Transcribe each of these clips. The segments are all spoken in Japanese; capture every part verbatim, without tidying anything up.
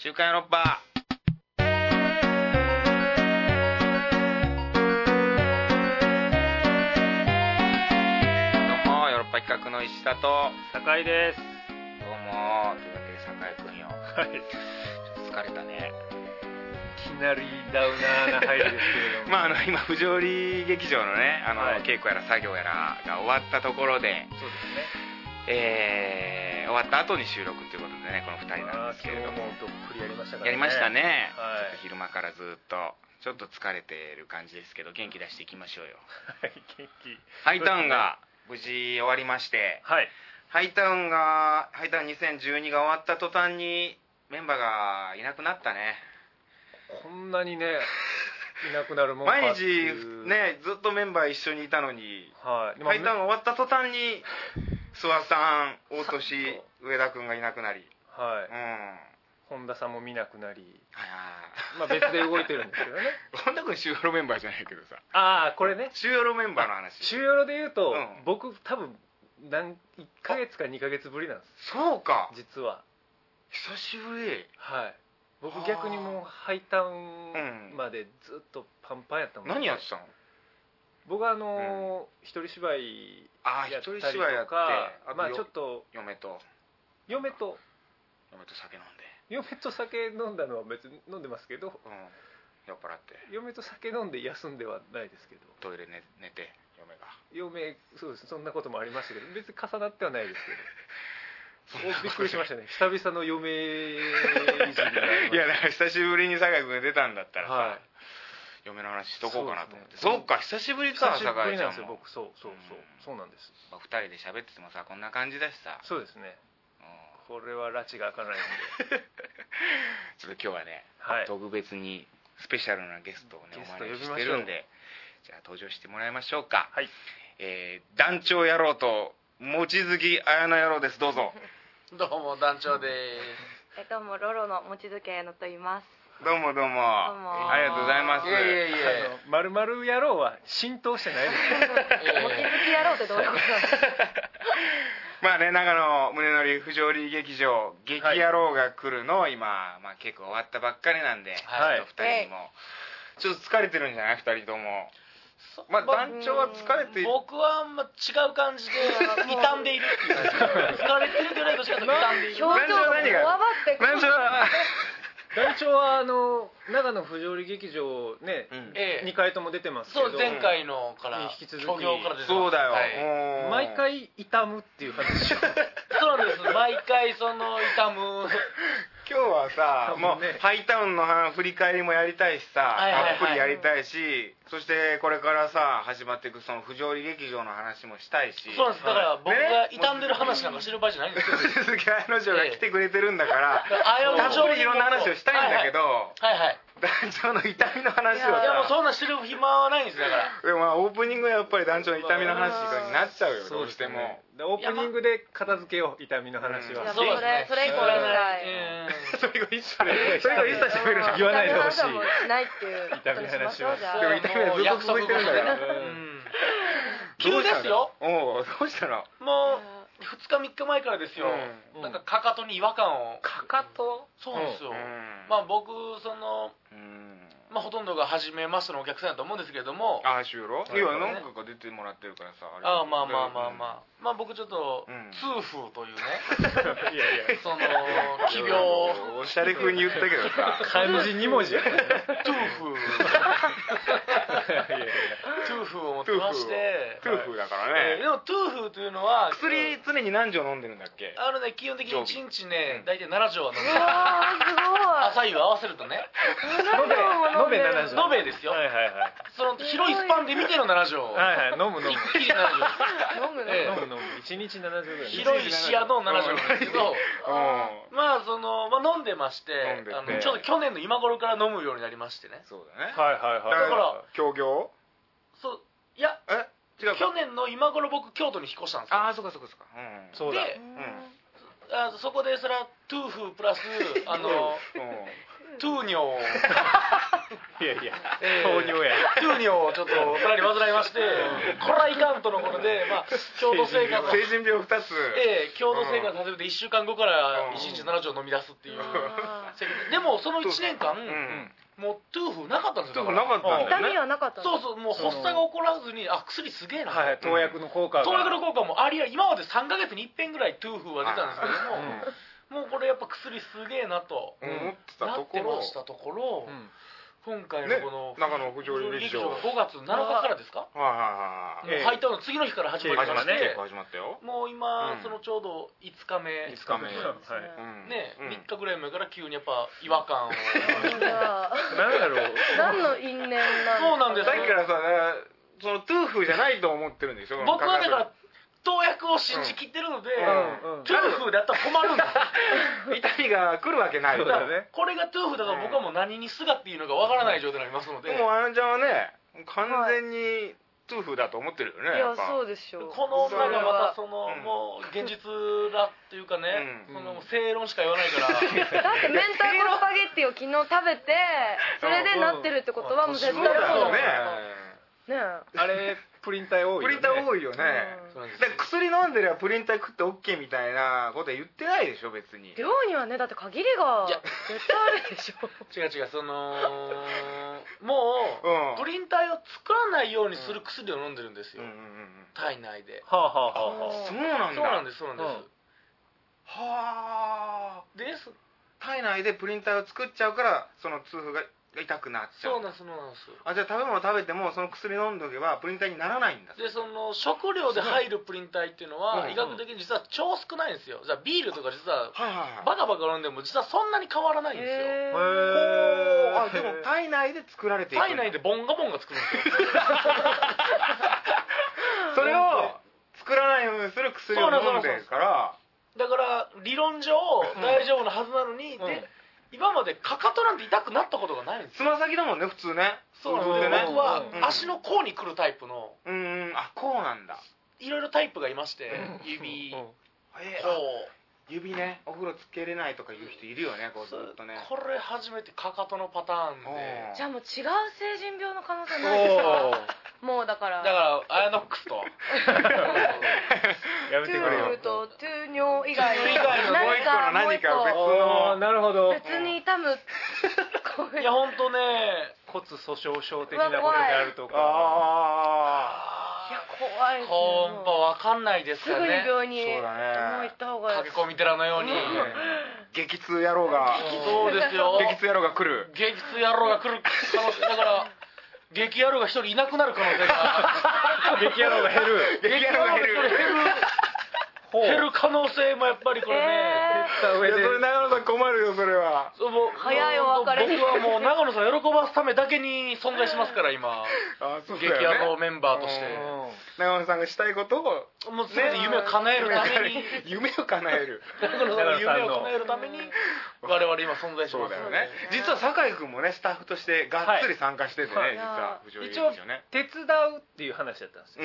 週刊ヨーロッパ。どうもヨーロッパ企画の石田と酒井です。 どうも。というわけで酒井くんよ、 はい、 ちょっと疲れたね。 いきなりダウナーな入りですけれどもまああの今不条理劇場のねあの、 はい、 稽古やら作業やらが終わったところで、 そうですね、 えー、終わった後に収録ということでね、このふたりなんですけれども、 もうどっぷりやりましたからね。 やりましたね、 はい、 ちょっと昼間からずっとちょっと疲れてる感じですけど元気出していきましょうよ。 はい元気。 ハイタウンが無事終わりまして、 はい、 ハイタウンがハイタウンにせんじゅうにが終わった途端にメンバーがいなくなったね。 こんなにねいなくなるもんか毎日っていうねずっとメンバー一緒にいたのに、 はい、 ハイタウン終わった途端に諏訪さん、大俊、上田君がいなくなり、 はい、 うん、 本田さんも見なくなり、 あまあ別で動いてるんですけどね本田君週ヨロメンバーじゃないけどさ、 ああこれね週ヨロメンバーの話。 週ヨロで言うと、 うん、 僕多分何いっかげつかにかげつぶりなんです。 そうか、 実は久しぶり。 はい、僕逆にもうハイタウンまでずっとパンパンやったもん、ね、 何やってたの？ 僕はあのーうん、一人芝居あやったりとか、 一人芝居やって、あまあちょっと嫁と嫁と嫁と酒飲んで、 嫁と酒飲んだのは別に飲んでますけど、 うん、酔っ払って嫁と酒飲んで休んではないですけど、 トイレ 寝, 寝て嫁が嫁そうです、そんなこともありましたけど別に重なってはないですけどびっくりしましたね、久々の嫁いじり。 いやだから久しぶりに酒井君が出たんだったらさ、はい、嫁の話しとこうかなと思って。 そう,、ね、そうか久しぶりか。 久しぶりなんですよ僕。そうそうそう、うん、そうなんです、 まあ、ふたりで喋っててもさこんな感じだしさ。 そうですね、うん、これは拉致が開かないんでちょっと今日はね、 はい、 特別にスペシャルなゲストをねお招きしてるんで、じゃあ登場してもらいましょうか。 はい、 えー、団長野郎と望月彩乃野郎です。どうぞ。 どうも団長です。 えどうもロロの望月彩乃と言います。 どうもどうも。どうもありがとうございます。 いやいやいや、 まるまる野郎は浸透してないですよ。 望月野郎ってどういうことなんですか？ まあね、長野宗則不条理劇場激野郎が来るの今、まあ、結構終わったばっかりなんで、 はい、 ふたりにもちょっと疲れてるんじゃないふたりとも。まあ団長は疲れている。 僕はまあ違う感じで傷んでいるっていう疲れてるぐらいとしか傷んでいる。 表情がこわばって団長は団長はあの長野不条理劇場ね、うん、ええ、にかいとも出てますけど、 そう前回のから引き続き虚業から出てます。 そうだよ、 はい、 毎回痛むっていう話そうなんです。毎回その痛む今日はさ、もう、ね、ハイタウンの振り返りもやりたいしさ、 はいはいはい、 たっぷりやりたいし、そしてこれからさ始まっていくその不条理劇場の話もしたいし。 そうなんです。だから僕が傷んでる話なんかしてる場合じゃないんですよ。 鈴木彩乃嬢が来てくれてるんだから、 ええ、 たっぷりいろんな話をしたいんだけど、 はいはい、はいはい、 団長の痛みの話をさ、 いやもうそんなしてる暇はないんですだから。 でもまあオープニングはやっぱり団長の痛みの話になっちゃうよ、どうしても。 オープニングで片付けよう、痛みの話は。 そうですね、それ以降したい。 それが一切それが一切喋る言わないでほしい。 痛みの話もしないっていう痛みの話は。 でも痛みはずっと続いてるんだから。 急ですよ。 おお、どうしたの？ もうふつかみっかまえからですよ。なんかかかとに違和感を。 かかと？ そうなんですよ。まあ僕その。まあ、ほとんどが初めましてのお客さんだと思うんですけれども。 ああ、収録？いや、何回か出てもらってるからさ。 ああ、まあまあまあまあ。まあ僕ちょっと、痛風というね。 いやいや、 その、奇病。 おしゃれ風に言ったけどさ。 漢字に文字や。 痛風。痛風を持ってまして。 痛風だからね。 でも、痛風というのは。 薬常に何錠飲んでるんだっけ？ あのね、基本的にいちにちね、大体なな錠は飲んでる。 うわー、すごい。 朝夕合わせるとね。 延べなな錠。 延べですよ。 はいはいはい。 その広いスパンで見てのなな錠。 はいはい、飲む飲む。 一気になな錠。 飲む飲む飲む。いちにちなな錠ぐらい。 広い視野のなな錠なんですけど、まあそのまあ飲んでまして、あのちょうど去年の今頃から飲むようになりましてね。 そうだね。 はいはいはい。 だから協業？ そういやえ違う。 去年の今頃僕京都に引っ越したんですよ。 ああそうかそうかそうか。 そうだ。 で、あそこでそれはトゥーフープラスあの。 トゥーニョをいやいや、糖尿やトゥーニョをちょっとさらに患いまして、これはいかんとのことで、まあ、共同生活成人病ふたつ、 ええ、共同生活始めていっしゅうかんごからいちにちなな錠飲み出すっていう、でもそのいちねんかんもうトゥーフなかったんですよ。 トゥーフなかったんだよね。 痛みはなかったんです。 そうそう、もう発作が起こらずに、あ、薬すげえな、 はい、投薬の効果が投薬の効果もありあり、今までさんかげつにいっぺんぐらいトゥーフは出たんですけども、もうこれやっぱ薬すげえなと思ってたなっところ、 てましたところ、今回のこの長野不条理劇場がごがつなのかからですか、 はいはいはい、 入ったの次の日から始まりまして、 始まったよ。 もう今そのちょうどいつかめ、 いつかめね、みっかぐらい前から急にやっぱ違和感を何だろう、 何の因縁なんそうなんです。 さっきからさ、そのトゥーフじゃないと思ってるんでしょ。 僕はだから投薬を信じきってるので、トゥーフだったら困るんです痛みが来るわけないよね。 これがトゥーフだと僕はもう何にすがっていいのかわからない状態になりますので、 でもあのちゃんはね完全にトゥーフだと思ってるよね。 いやそうでしょう。 この女がまたそのもう現実だっていうかね、その正論しか言わないからだって明太子スパゲッティを昨日食べてそれでなってるってことはもう絶対そうね。 ねあれプリン体多いよね。 プリン体多いよね。で薬飲んでりゃプリン体食って OK みたいなことは言ってないでしょ別に。 量にはねだって限りが絶対あるでしょ。 違う違う、そのもう、うん、プリン体を作らないようにする薬を飲んでるんですよ、うんうんうん、体内で。 はあはあはあ。 そうなんだ。 そうなんですそうなんです、うん、 はあ。 です。 体内でプリン体を作っちゃうからその痛風が痛くなっちゃう。 そうなんですそうなんです。 あ、じゃあ食べ物食べてもその薬飲んでおけばプリン体にならないんだ。 でその食料で入るプリン体っていうのは医学的に実は超少ないんですよ。じゃあビールとか実はバカバカ飲んでも実はそんなに変わらないんですよ。へー。あ、でも体内で作られていく。 体内でボンガボンガ作るんですよ。 それを作らないようにする薬を飲んでるから。 だから理論上大丈夫なはずなのに、うん、で今までかかとなんて痛くなったことがないんですよ。 つま先だもんね普通ね。 そうなんですね。僕は足の甲に来るタイプの、 うん、うん、あ、こうなんだ。 いろいろタイプがいまして、指、こう指ね、お風呂つけれないとかいう人いるよね、こうずっとね。 これ初めてかかとのパターンで。 じゃあもう違う成人病の可能性ないですか。もうだからだからアヤノックスとやめてくれよ。 トゥーフとトゥー尿以外の何か何か別の。 なるほど。 別に痛む。 いや本当ね、 骨粗しょう症的なことであるとか。 ああ。 いや怖いですよ。 本当わかんないですからね。 すぐに病院にそうだね。 もう行った方がいい。 駆け込み寺のように。 激痛野郎が。 そうですよ。 激痛野郎が来る。 激痛野郎が来る可能性だから。激野郎が一人いなくなる可能性が。 激野郎が減る。 激野郎が減る。 減る可能性もやっぱりこれね。 減った上で。 それ長野さん困るよそれは。 早いお別れに。 僕はもう長野さんを喜ばすためだけに存在しますから今。 あ、そう激野郎メンバーとして。 長野さんがしたいことをもう全て夢を叶えるために。 夢を叶える。 長野さんの夢を叶えるために我々今存在します。 そうだよね。実は酒井君もねスタッフとしてがっつり参加しててね、実は一応手伝うっていう話だったんですよ。 うん。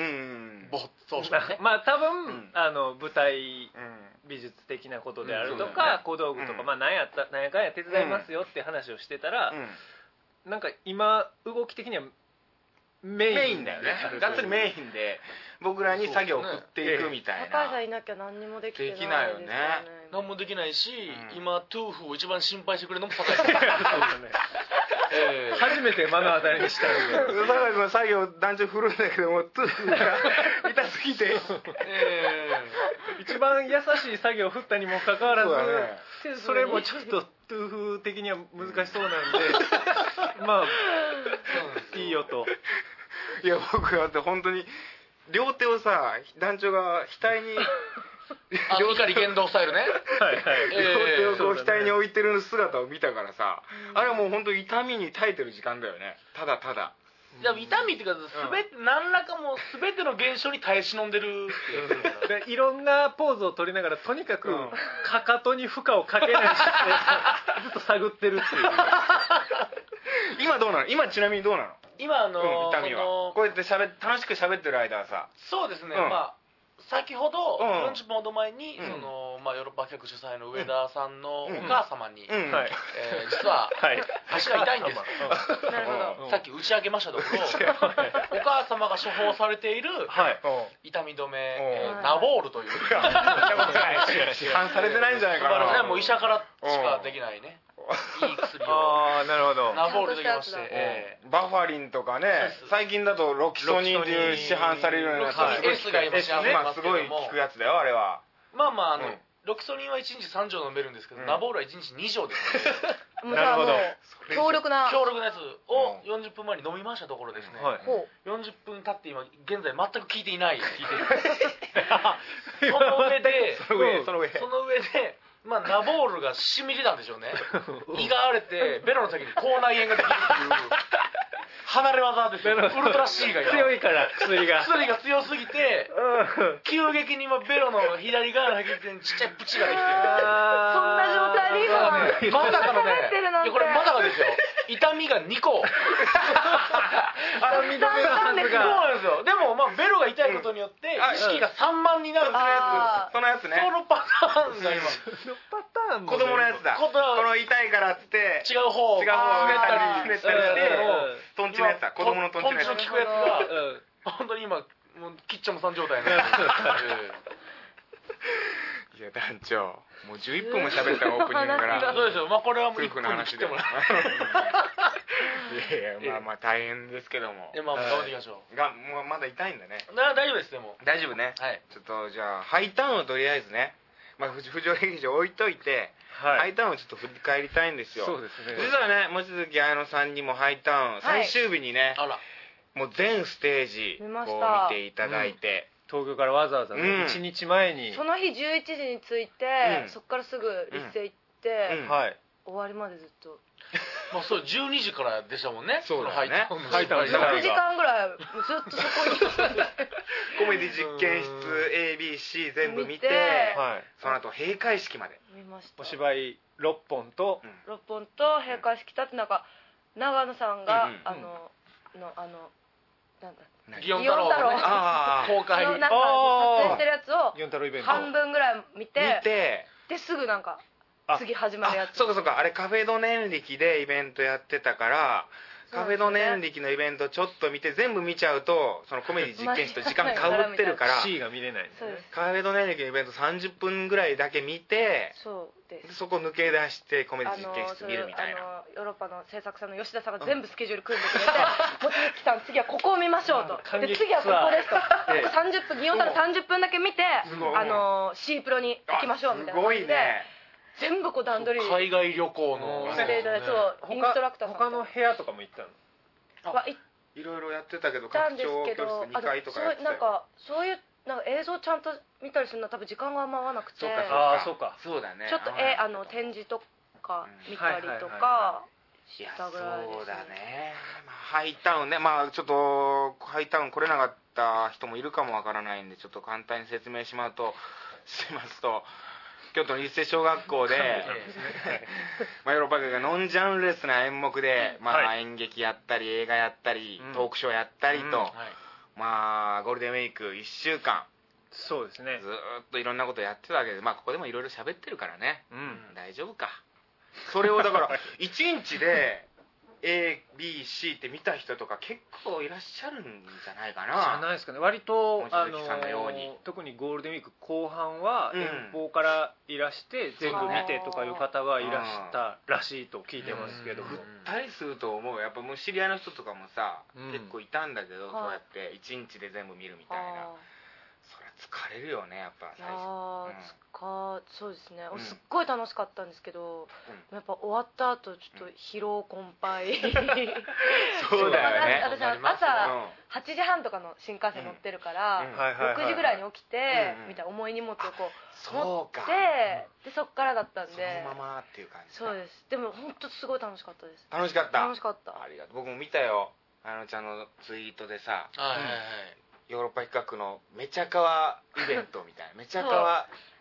ぼそうしたね。 まあ多分あの舞台美術的なことであるとか小道具とかまあ何やった何やかんや手伝いますよって話をしてたら、なんか今動き的にはメインだよね。がっつりメインで僕らに作業を振っていくみたいな。 高橋さんいなきゃ何にもできてないですよね。 できないよね。 何もできないし、今トゥーフを一番心配してくれるのも酒井さん。 初めて目の当たりにしたんで酒井君は作業団長振るんだけどもトゥーフが痛すぎて一番優しい作業を振ったにもかかわらず そ, それもちょっとトゥーフ的には難しそうなんでまあいいよと。 いや僕だって本当に両手をさ団長が額に両手剣道スタイルね。 はいはい。 両手をこう額に置いてる姿を見たからさ、あれはもう本当痛みに耐えてる時間だよね。ただただ。 いや痛みっていうか全て何らかも全ての現象に耐え忍んでるっていう。 でいろんなポーズを取りながらとにかくかかとに負荷をかけないでずっと探ってるっていう。 今どうなの？今ちなみにどうなの？ 今あの痛みはこうやってしゃべ楽しく喋ってる間はさ。 そうですね。まあ先ほどうんよんじゅっぷんほど前に、 うんそのまあ、ヨーロッパ企画主催の上田さんのおうん母様に、 うんはいえー実ははい足が痛いんです、 なるほど。 うんさっき打ち明けましたところお母様が処方されているはい痛み止め、えーうんナボールというそんなことない市販されてないんじゃないかな。 素晴らしいねもう医者からしかできないねいい薬をああなるほどナボールできまして、 ちゃんとしたえバファリンとかねそうです最近だとロキソニンっていう市販されるようになったはい S が今市販されて今ますけどもすごい効くやつだよあれは。 ーまあまああの、 うんロキソニンはいちにちさん錠飲めるんですけど、 うんナボールはいちにちに錠ですねもうじゃあもうなる強力な。 強力なやつをうんよんじゅっぷんまえに飲みましたところですね、 はいほう。 よんじゅっぷん経って今現在全く効いていない聞いてるその上でその上その上その上でまあナボールが染み出たんでしょうね胃が荒れてベロの先に口内炎ができるっていう離れ技ですよウルトラ C が今強いから薬が薬が強すぎてうん急激に今ベロの左側の先にちっちゃいプチができてるそんな状態で今。 まさかのね喋ってるなんていやこれまさかですよ痛みがにこあ認めのはずそうがなんですよでもまあベロが痛いことによってうんあ意識が散漫になるんですよあそのやつねそのパターンが今そのパターンも子供のやつだ子供この痛いからっつって違う方を違う方をひねったりひねったりしてトンチのやつだ子供のトンチのやつトンチの効くやつがうん本当に今もうキッチョムさん状態になってるいや団長もうじゅういっぷんも喋ったオープニングかええらそうですよまあこれはもう夫いっぷんに婦の話で切ってもらういやいやまあまあ大変ですけどもえまあ頑張っていきましょがもうまだ痛いんだねうな大丈夫ですでも大丈夫ねはいちょっとじゃあハイタウンをとりあえずねまあ藤藤尾劇場置いといてハはいイタウンをちょっと振り返りたいんですよそうですね実はね望月彩乃さんにもハイタウン最終日にねあらもう全ステージ見まこうした見ていただいて東京からわざわざうんねいちにちまえにその日じゅういちじに着いて、 うんそっからすぐ立成行って、 うんはい終わりまでずっとまあそうじゅうにじからでしたもんねそうだよねそのハイタウンハイタウンろくじかんぐらいずっとそこにコメディ実験室 エービーシー 全部見て見てはいその後閉会式まで見ましたお芝居ろっぽんとうんろっぽんと閉会式たってなんか長野さんが、 うんうんあののあのなんだ何祇園太郎のねああ公開のなんかあー撮影してるやつを四太郎イベント半分ぐらい見て見てですぐなんかあ次始まるやつあそうかそうかあれカフェド年力でイベントやってたからカフェド年力のイベントちょっと見て全部見ちゃうとそのコメディ実験室と時間かぶってるから C が見れないんですねそうですカフェド年力のイベントさんじゅっぷんぐらいだけ見てそうですそこ抜け出してコメディあの実験室見るみたいなそのあのヨーロッパの制作さんの吉田さんが全部スケジュール組んでくれて「望月さん次はここを見ましょう」と「 感激で次はここです」とええ 「さんじゅっぷん祇園太郎さんじゅっぷんだけ見てすごいあの C プロに行きましょう」みたいなすご感じでいね全部こう段取り海外旅行のしていただいてそうインストラクターさん他の部屋とかも行ったのは行っいろいろやってたけどたん拡張ですけ教室にどあのかいとかやってたよそうなんかそういうなんか映像ちゃんと見たりするのは多分時間があんま合わなくてそうかあーそうかそうだねちょっとえあの展示とか見たりとはいはいはいかいやしたぐらいですそうだね、まあ、ハイタウンねまあちょっとハイタウン来れなかった人もいるかもわからないんでちょっと簡単に説明しまうとしますと京都の立成小学校でまあヨーロッパがノンジャンルレスな演目で、まあ、 はい演劇やったり映画やったり、 うんトークショーやったりと、 うんはいまあゴールデンウィークいっしゅうかそうですねんずーっといろんなことやってたわけでまあここでもいろいろ喋ってるからねうん大丈夫かそれをだからいちにちで エービーシー って見た人とか結構いらっしゃるんじゃないかじゃなないですかね割と望あ月さんのようにの特にゴールデンウィーク後半はうん遠方からいらして全部見てとかいう方がいらしたらしいと聞いてますけどもうんたりすると思うやっぱもう知り合いの人とかもさ、 うん結構いたんだけど、 はいそうやっていちにちで全部見るみたいなあそりゃ疲れるよねやっぱーい最やー初、 つかそうですね、 うんすっごい楽しかったんですけど、やっぱ終わった後ちょっと疲労困憊そうだよね私はうん朝はちじはんとかの新幹線乗ってるから、 うんはいはいはいろくじぐらいに起きて、 うんうんみたいな重い荷物をこうそうかででそっからだったんそでのままっていう感じそうですでも本当すごい楽しかったです楽しかった楽しかったありがとう僕も見たよあのちゃんのツイートでさはいはいはいヨーロッパ企画のめちゃかわイベントみたいなめちゃかわ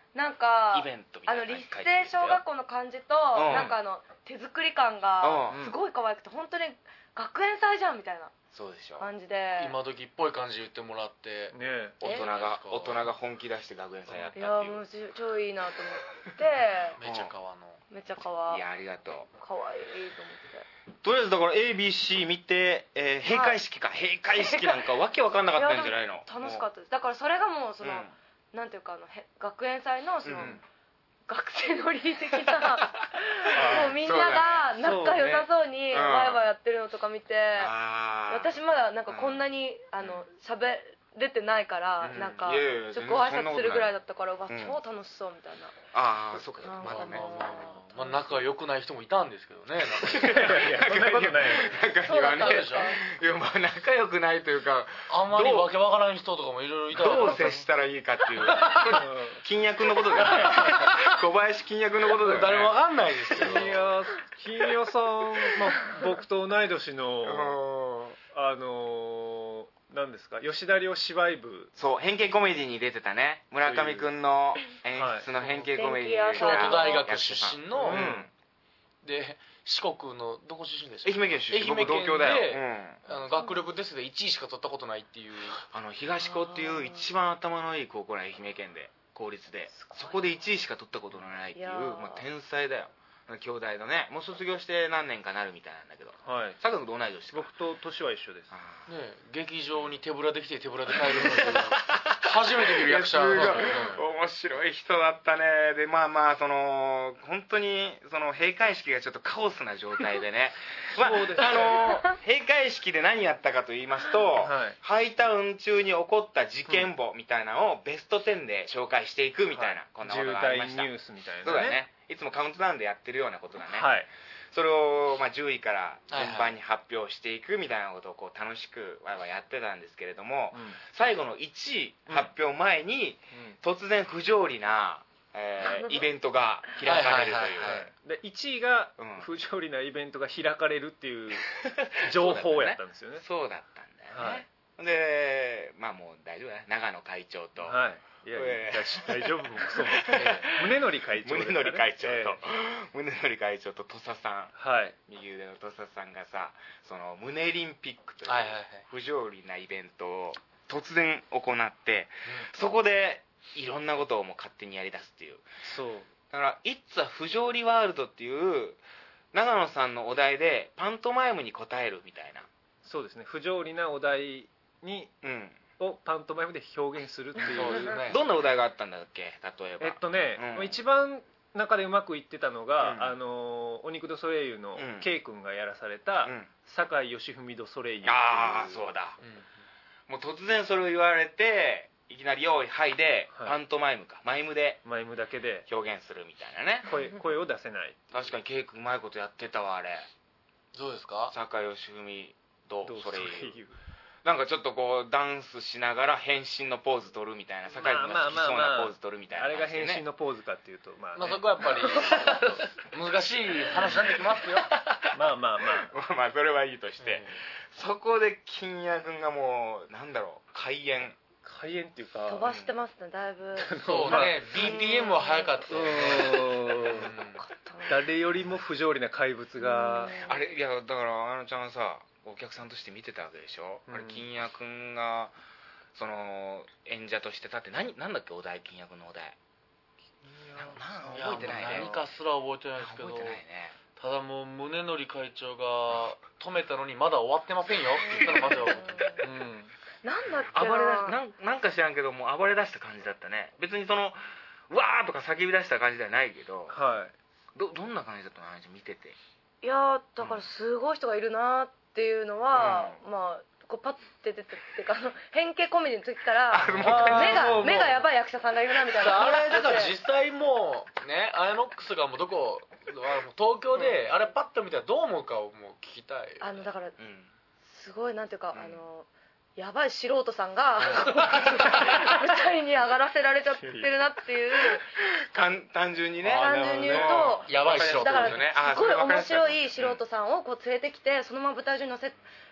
なんかイベントみたいなあの立成小学校の感じと、 うんなんかあの手作り感がすごい可愛くて、本当に学園祭じゃんみたいなそうでしょ。 感じで、 今時っぽい感じ言ってもらってね大人がえ大人が本気出して学園祭やったっていいう。 やもう超いいなと思ってめちゃ川のめっちゃ可愛いいやありがとう。 可愛いと思って。 とりあえずだから エービーシー 見て、えー閉会式か、閉会式なんかわけわかんなかったんじゃないの。 楽しかったです。だからそれがもうその、 うんなんていうかあのへ学園祭のその、 うん学生乗り的なもうみんなが仲良さそうにそうねうんワイワイやってるのとか見て、 あー私まだなんかこんなに、あの喋れてないから、 うんなんかいやいやちょっとご挨全然そんなことない拶するぐらいだったから、うわうん超楽しそうみたいな。 ああ、そっか、 なんかまだね。 まあ仲良くない人もいたんですけどねいやそんなことない中にはね、 そうだったでしょいやまあ仲良くないというか、 あんまりわけわからん人とかもいろいろいたどう接したらいいかっていう、金也君のことだよね。小林金也君のことだよね。 誰もわかんないですけど金谷金谷さん、まあ、僕と同い年のうんあのー何ですか、吉田寮芝居部、 そう、変形コメディに出てたね、村上君の演出の変形コメディに出てた京都大学出身の、 うんで四国のどこ出身でした愛媛県出身、 愛媛県僕同郷だよ。 でうんあの学力テストでいちいしか取ったことないっていうあの東高っていう一番頭のいい高校の愛媛県で公立で、そこでいちいしか取ったことのないっていう、 いやーまあ、天才だよ。兄弟のね、もう卒業して何年かなるみたいなんだけど、 はい、 佐賀君と同い年か。 僕と年は一緒です。 あーね劇場に手ぶらで来て手ぶらで帰るのって初めて見る役者いやすごいなんだよね面白い人だったね。でまあまあその本当にその閉会式がちょっとカオスな状態でねまあ、 そうですねあの閉会式で何やったかと言いますと、 はいハイタウン中に起こった事件簿みたいなのをベストじゅうで紹介していくみたいな、こんなこと重がありました。 大ニュースみたいなね。 そうだね、いつもカウントダウンでやってるようなことだね、 はい。 それをまあじゅういから順番に発表していくみたいなことをこう楽しくわいわいやってたんですけれども、 うん最後のいちい発表前に突然不条理な、えーイベントが開かれるという、 はいはいはいはいでいちいがうん不条理なイベントが開かれるっていう情報やったんですよね。 そうだったんだよね、でまあもう大丈夫だね、長野会長と、 はい。いやいやえ大丈夫もクソも。宗則会長ですかね。 宗則会長と、 え宗則会長と土佐さん、 えはい。 右腕の土佐さんがさ、その胸リンピックというはいはいはい不条理なイベントを突然行って、そこでいろんなことをもう勝手にやりだすっていう、 そう。 だから「It's a 不条理ワールド」っていう長野さんのお題でパントマイムに答えるみたいな、 そうですね。不条理なお題にうん、 をパントマイムで表現するっていう。 そうですねどんなお題があったんだっけ、例えば。 えっとね、 うん一番中でうまくいってたのが、 うんあのお肉ドソレイユのうん K 君がやらされた、 うん酒井義文ドソレイユっていう。 ああそうだ、もう突然それを言われていきなり「用意はい」で、 はいパントマイムかマイムでマイムだけで表現するみたいなね。 声声を出せない。 確かにケイ君うまいことやってたわ、あれ。 そうですか坂井義文とドそれソレイユなんかちょっとこうダンスしながら変身のポーズ取るみたいな、酒井君が好きそうなポーズ取るみたいなあれが感じでね、 変身のポーズかっていうとまあ、ね、 まあそこはやっぱり難しい話になってきますよまあまあまあまあそれはいいとして、そこで金也君がもうなんだろう開演開演っていうか飛ばしてますねだいぶ。 そうね ビーピーエム は早かったよねうん誰よりも不条理な怪物があれいやだからあのちゃんはさお客さんとして見てたわけでしょ、 うんあれ金也君がその演者として立って何なんだっけお題、金也君のお題なな覚えてないね何かすら覚えてないですけど覚えてないね。 ただもう宗則会長が止めたのにまだ終わってませんよって言ったのまではうんなんだっけ暴れだしな。 なんなんか知らんけどもう暴れ出した感じだったね。別にそのうわーとか叫び出した感じではないけど、 はいどどんな感じだったのあの人見てて。 いやだからすごい人がいるなっていうのは、まあこうパッて出てっていうかあの変形コメディの時からあもう目もうが目がやばい役者さんがいるなみたいな。 あれだから実際もうねアイノックスがもうどこあの東京であれパッと見たらどう思うかをもう聞きたいあのだからうん。 すごいなんていうか、 うんあのやばい素人さんが舞台に上がらせられちゃってるなっていうかん単純にね。 あー単純に言うとやばい素人だからねあーすごい面それ分かりやすかった白い素人さんをこう連れてきてそのまま舞台上に乗せ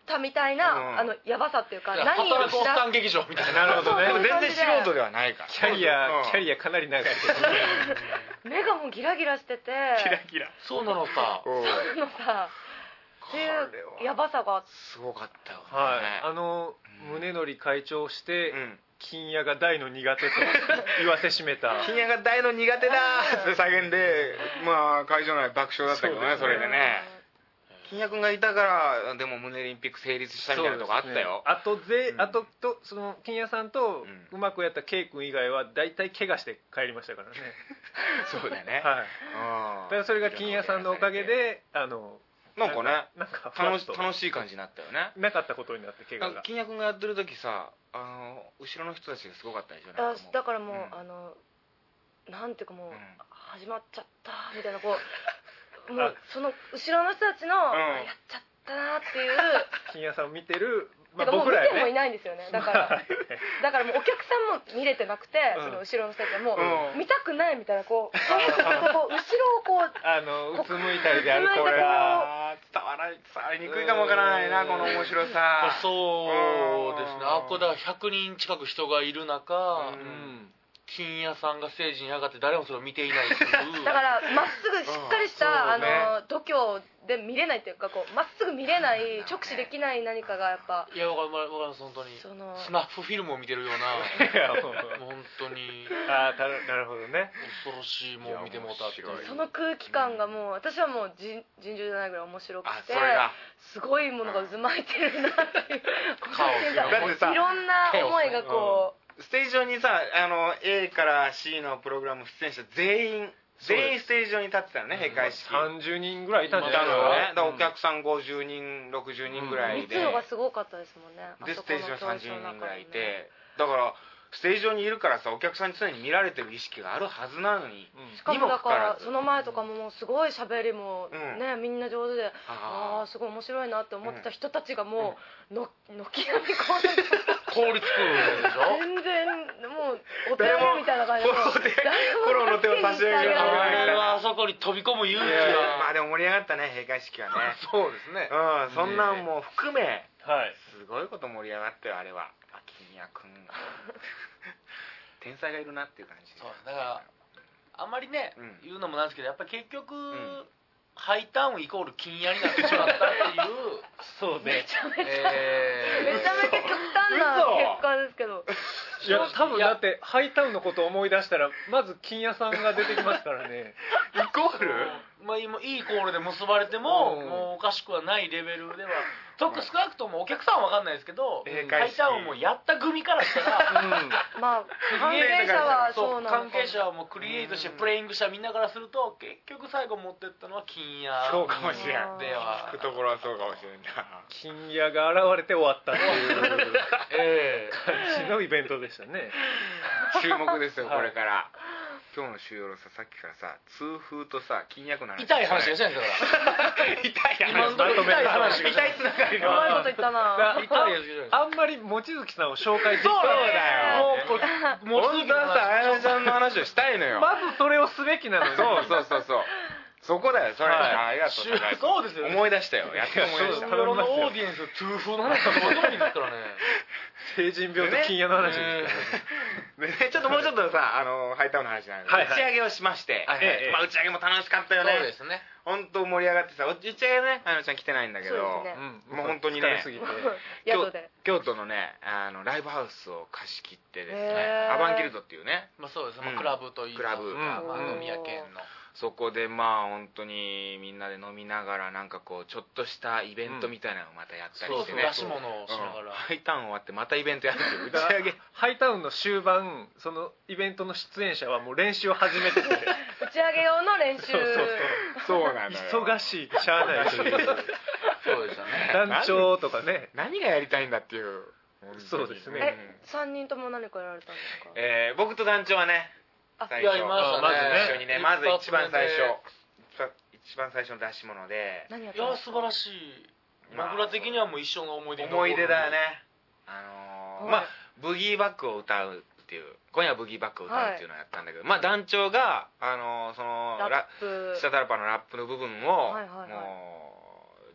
たみたいな、 うん、 あのヤバさっていうか、 何を働くおっさん劇場みたいな。 なるほどね。 そう全然素人ではないからキャリア、 うん、 キャリアかなり長い目がもうギラギラしててキラキラそうなのさそうなのさっていうヤバさがすごかったよね。 はい、あの宗則会長をして、うん、金谷が大の苦手と言わせしめた金谷が大の苦手だって叫んで、まあ会場内爆笑だったけどね、 そ, それでね。金谷君がいたからでも胸オリンピック成立したみたいなとこあったよ、ね、 あとぜ、うん、あととその金谷さんとうまくやった K 君以外は大体怪我して帰りましたからねそうだよね、 はい、だからそれが金谷さんのおかげであのなんかねなんか楽し楽しい感じになったよね。 なかったことになって怪我が。 金谷君がやってる時さ、あの後ろの人たちがすごかったでしょ。 あだからもう、うん、あのなんていうかもう、うん、始まっちゃったみたいなこうもうその後ろの人たちの、うん、やっちゃったなっていう金谷さんを見てる、 まあ、僕らやね、もう見てもいないんですよね。だからだからもうお客さんも見れてなくて、うん、その後ろの人たちはもう、うん、見たくないみたいなこうこう後ろをこうあのうつむいたりであると俺は伝わら伝わりにくいかもわからないな、この面白さ。 そうですね。あこだからひゃくにん近く人がいる中、うん金谷さんがステージに上がって誰もそれを見ていないっていうだからまっすぐしっかりした、うんね、あの度胸で見れないっていうかこうまっすぐ見れない直視できない何かがやっぱいやわかります本当にそのスナップフィルムを見てるようないやもう本当にああなるほどね恐ろしいもん見てもうたってその空気感がもう、うん、私はもう尋尋常じゃないぐらい面白くてすごいものが渦巻いてるなっていうカオスだってさいろんな思いがこうステージ上にさあの A から C のプログラム出演者全員全員ステージ上に立ってたよね、閉会式さんじゅうにんぐらいいたんじゃないですか、 ね、だからお客さんごじゅうにんろくじゅうにんぐらいで、 密度がすごかったですもんね。 でステージ上さんじゅうにんぐらいいて、だからステージ上にいるからさお客さんに常に見られてる意識があるはずなのに、 うん、しかもだからその前とかももうすごい喋りもね、うん、みんな上手で、ああすごい面白いなって思ってた人たちがもうの軒並みこう凍りつくでしょ全然もうお手上げみたいな感じでプロの手を差し上げるあれはあそこに飛び込む勇気がまあでも盛り上がったね閉会式はねそうですねうんそんなんも含め、 はい、 すごいこと盛り上がったよあれは。金谷君天才がいるなっていう感じ。 そうだからあんまりね、うん、言うのもなんですけどやっぱり結局、うん、ハイタウンイコール金谷になってしまったっていうそうねめちゃめちゃ、えー、めちゃめちゃ極端な結果ですけどいや多分だってハイタウンのことを思い出したらまず金谷さんが出てきますからねイコールまあ今いいコールで結ばれても、うん、もうおかしくはないレベルでは特少なくともお客さんは分かんないですけど、うん、ハイタウンもやった組からしたら、うん、 まあ関係者はそうなの関係者はもうクリエイトしてプレイングしたみんなからすると結局最後持ってったのは金谷そうかもしれんでは聞くところはそうかもしれんな金谷が現れて終わったっていうえ感じのイベントでしたね注目ですよこれから、はい今日の終了のささっきからさ痛風とさ金薬の話痛い話がしないんですから痛い話今のところ痛い話が痛いつながりのうまいこと言ったなあんまり望月さんを紹介できないそうだよもうこれ望月さんさあやねちゃんの話をしたいのよまずそれをすべきなのよそうそうそうそうそこだよそれ、はい、ありがとうそうですよ、ね、 思い出したよやっと思い出したこのオーディエンス痛風の話はどうでもいいですからね成人病と金谷の話ですでねちょっともうちょっとさあのハイタウンの話なんで、はいはい、打ち上げをしまして、はいはいまあ、打ち上げも楽しかったよねそうですね本当盛り上がってさ打ち上げねあやのちゃん来てないんだけどそうですね、うん、もう本当にね京, 京都のねあのライブハウスを貸し切ってですねアバンギルドっていうね、 まあ、そうです、まあ、クラブというクラブ、 うんまあ、飲み屋兼のそこでまあ本当にみんなで飲みながらなんかこうちょっとしたイベントみたいなのをまたやったりしてね、 うん、そうそう出し物をしながら、うん、 ハイタウン終わってまたイベントやるっていう打ち上げハイタウンの終盤そのイベントの出演者はもう練習を始めてて打ち上げ用の練習そうそうそうそうなんだよ忙しいしゃあないというそうでしたね団長とかね何がやりたいんだっていうそうですねえさんにんとも何かやられたんですか、 えー、僕と団長はね最初やりましたねまずね一緒にねまず一番最初一番最初の出し物で何やったんですかいや素晴らしい僕ら的にはもう一生の思い出思い出だよねあのー、まあブギーバックを歌うっていう今夜はブギーバックを歌うっていうのをやったんだけど、はい、まあ団長があのー、そのラップシタタラパのラップの部分を、 はいはいはい、 もう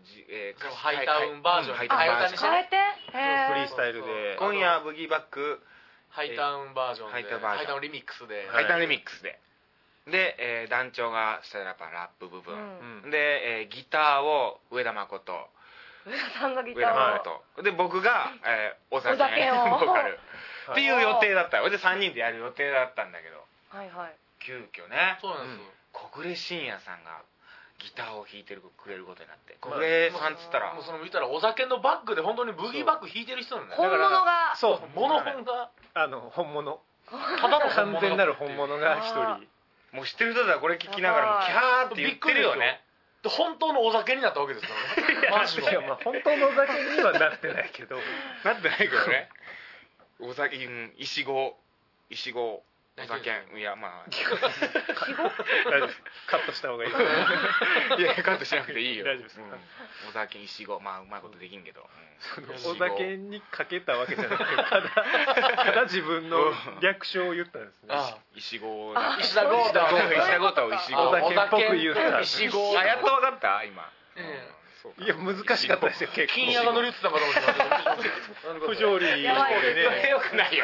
じ、えー、 ハイタウンバージョン、 ハイタウンバージョン変えてへフリースタイルで今夜ブギーバックハイタウンバージョンでハイタウンバージョンハイタウンリミックスで、 ハイタウンリミックスでで、えー団長がしたらやっぱラップ部分、 うんで、えーギターを上田誠上田さんがギタ上田ーを誠で僕が、えー、お酒お酒をボーカルっていう予定だったよでさんにんでやる予定だったんだけどはいはい急遽ねそうなんですよ、 小暮慎也さんがギターを弾いてくれることになって小暮さんっつったらもうその見たらお酒のバッグで本当にブギーバッグ弾いてる人なんだよ本物がそうモノ本があの本物ただの本完物全なる本物が一人もう知ってる人だらこれ聞きながらもキャーって言ってるよねで本当のお酒になったわけですからねマジのいやまあ本当のお酒にはなってないけどなってないけどねお酒うん石郷石郷お酒いやまあ大丈夫ですカットした方がいいですいやカットしなくていいよ大丈夫ですうんお酒石郷まあうまいことできんけどお酒にかけたわけじゃなくてただただ自分の略称を言ったんですねあ石郷石田豪太石田豪太を石お郷酒っぽく言った石郷あやっと分かった今えそうかいや難しかったですよ結構金屋が乗り移ったのかと思ってました不条理やばいでそれよくないよ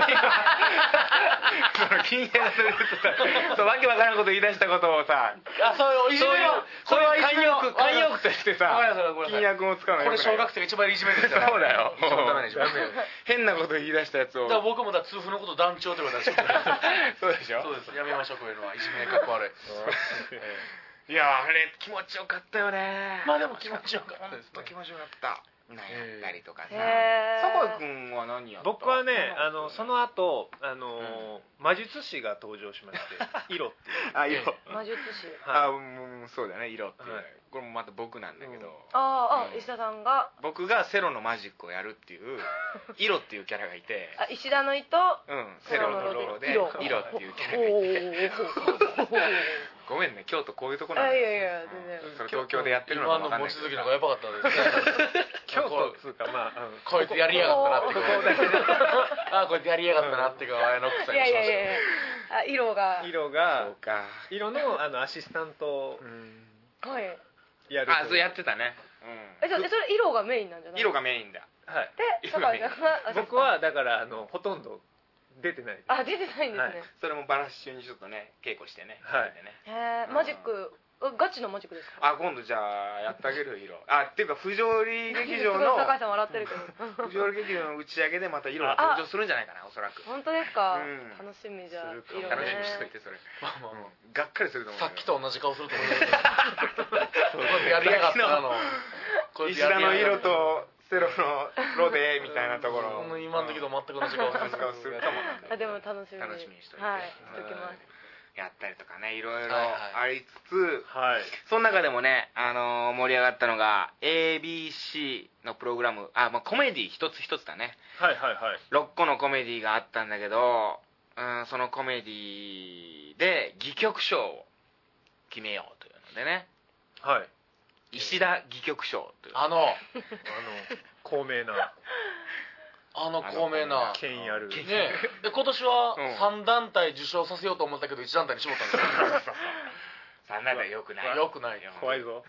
その金屋のさそうわけわからんこと言い出したことをさあそういういじそういうめはそういういじめは慣用句慣用句としてさごめんなさいごめんなさい金屋君を使うのこれ小学生生が一番いじめですからそうだよそのダメでしょダメよ変なこと言い出したやつをだから僕もだから痛風のこと団長って言われたらそうでしょそうですやめましょうこういうのはいじめかっこ悪いいやあれ気持ちよかったよねまあでも気持ちよかったですねほんと気持ちよかったなんやったりとかさへー酒井君は何やった僕はねあのその後あの魔術師が登場しまして色っていうあ色魔術師あもうそうだね色っていう、 はいこれもまた僕なんだけど、 あーあうん石田さんが僕がセロのマジックをやるっていう色っていうキャラがいてあ石田の糸うんセロのロロで色色っていうキャラおがいてーごめんね京都こういうとこなんだあいやいや全然それ東京でやってるのか今の分かんないけど望月の方がやばかったですね京都っつうかまああのこいつやりやがったなってここだけねあこいつやりやがったなっていうかあの奥さんいやいやいにしましたやいやあ色が色そがうか色のあのアシスタントをはいやるあそうやってたねえじゃあそれ色がメインなんじゃないうん色がメインだはいで酒井さんがアシスタント僕はだからあのほとんど出てないですあ出てないんですね、 はいそれもバラシ中にちょっとね稽古してねはいやってねへえマジックガチのマジックですかあ今度じゃあやってあげるよ色あっていうか不条理劇場すごいの高橋さん笑ってるけど不条理劇場の打ち上げでまた色が登場するんじゃないかなおそらく本当ですか、 うん楽しみじゃあするか色楽しみねにしといてそれまあまあまあがっかりすると思うさっきと同じ顔すると思いますこいつやりやがったなのこいつ石田の色ととセロのロでみたいなところ今の時と全く同じ顔同じ顔するかもなんだあでも楽しみ楽しみにしといてはいしときますやったりとかねいろいろはいはいありつつはいその中でもね、あのー盛り上がったのが エービーシー のプログラムあ、まあ、コメディ一つ一つだねはいはいはいろっこのコメディがあったんだけど、うん、そのコメディで戯曲賞を決めようというのでねはい石田戯曲賞というあのあの高名なあの高名な権威あるねで今年はうんさん団体受賞させようと思ったけどいち団体に絞ったんですよさんなんかよくないよくないよ怖いぞ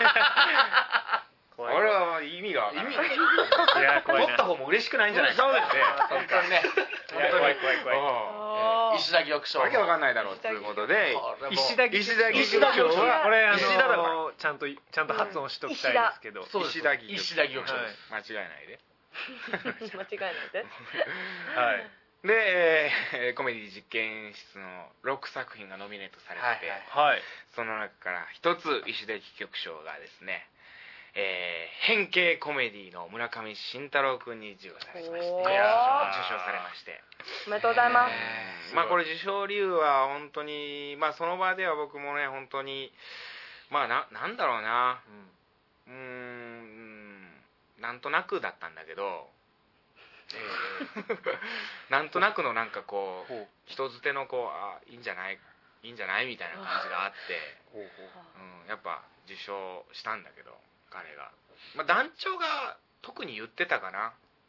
怖い俺は意味が分からないいや怖いな取った方も嬉しくないんじゃないかそうですね本当にねいや怖い怖い怖いあー石田戯曲賞わけわかんないだろうっていうことで石田石田劇劇場場はこれあの石田だからちゃんとちゃんと発音しときたいですけど、 そうです石田戯曲石田戯曲賞はいです間違いないで間違いないではいで、えーコメディ実験室のろくさく品がノミネートされてて、 はいはいその中から一つ石田戯曲賞がですね、えー変形コメディの村上慎太郎君に授与されましておーいや受賞されまして、 おめでとうございますえーまあこれ受賞理由は本当にまあその場では僕もね本当にまあななんだろうなうーんなんとなくだったんだけど、えーなんとなくのなんかこう人づてのこうあいいんじゃないいいんじゃないみたいな感じがあって、うん、やっぱ受賞したんだけど彼が、まあ、団長が特に言ってたかな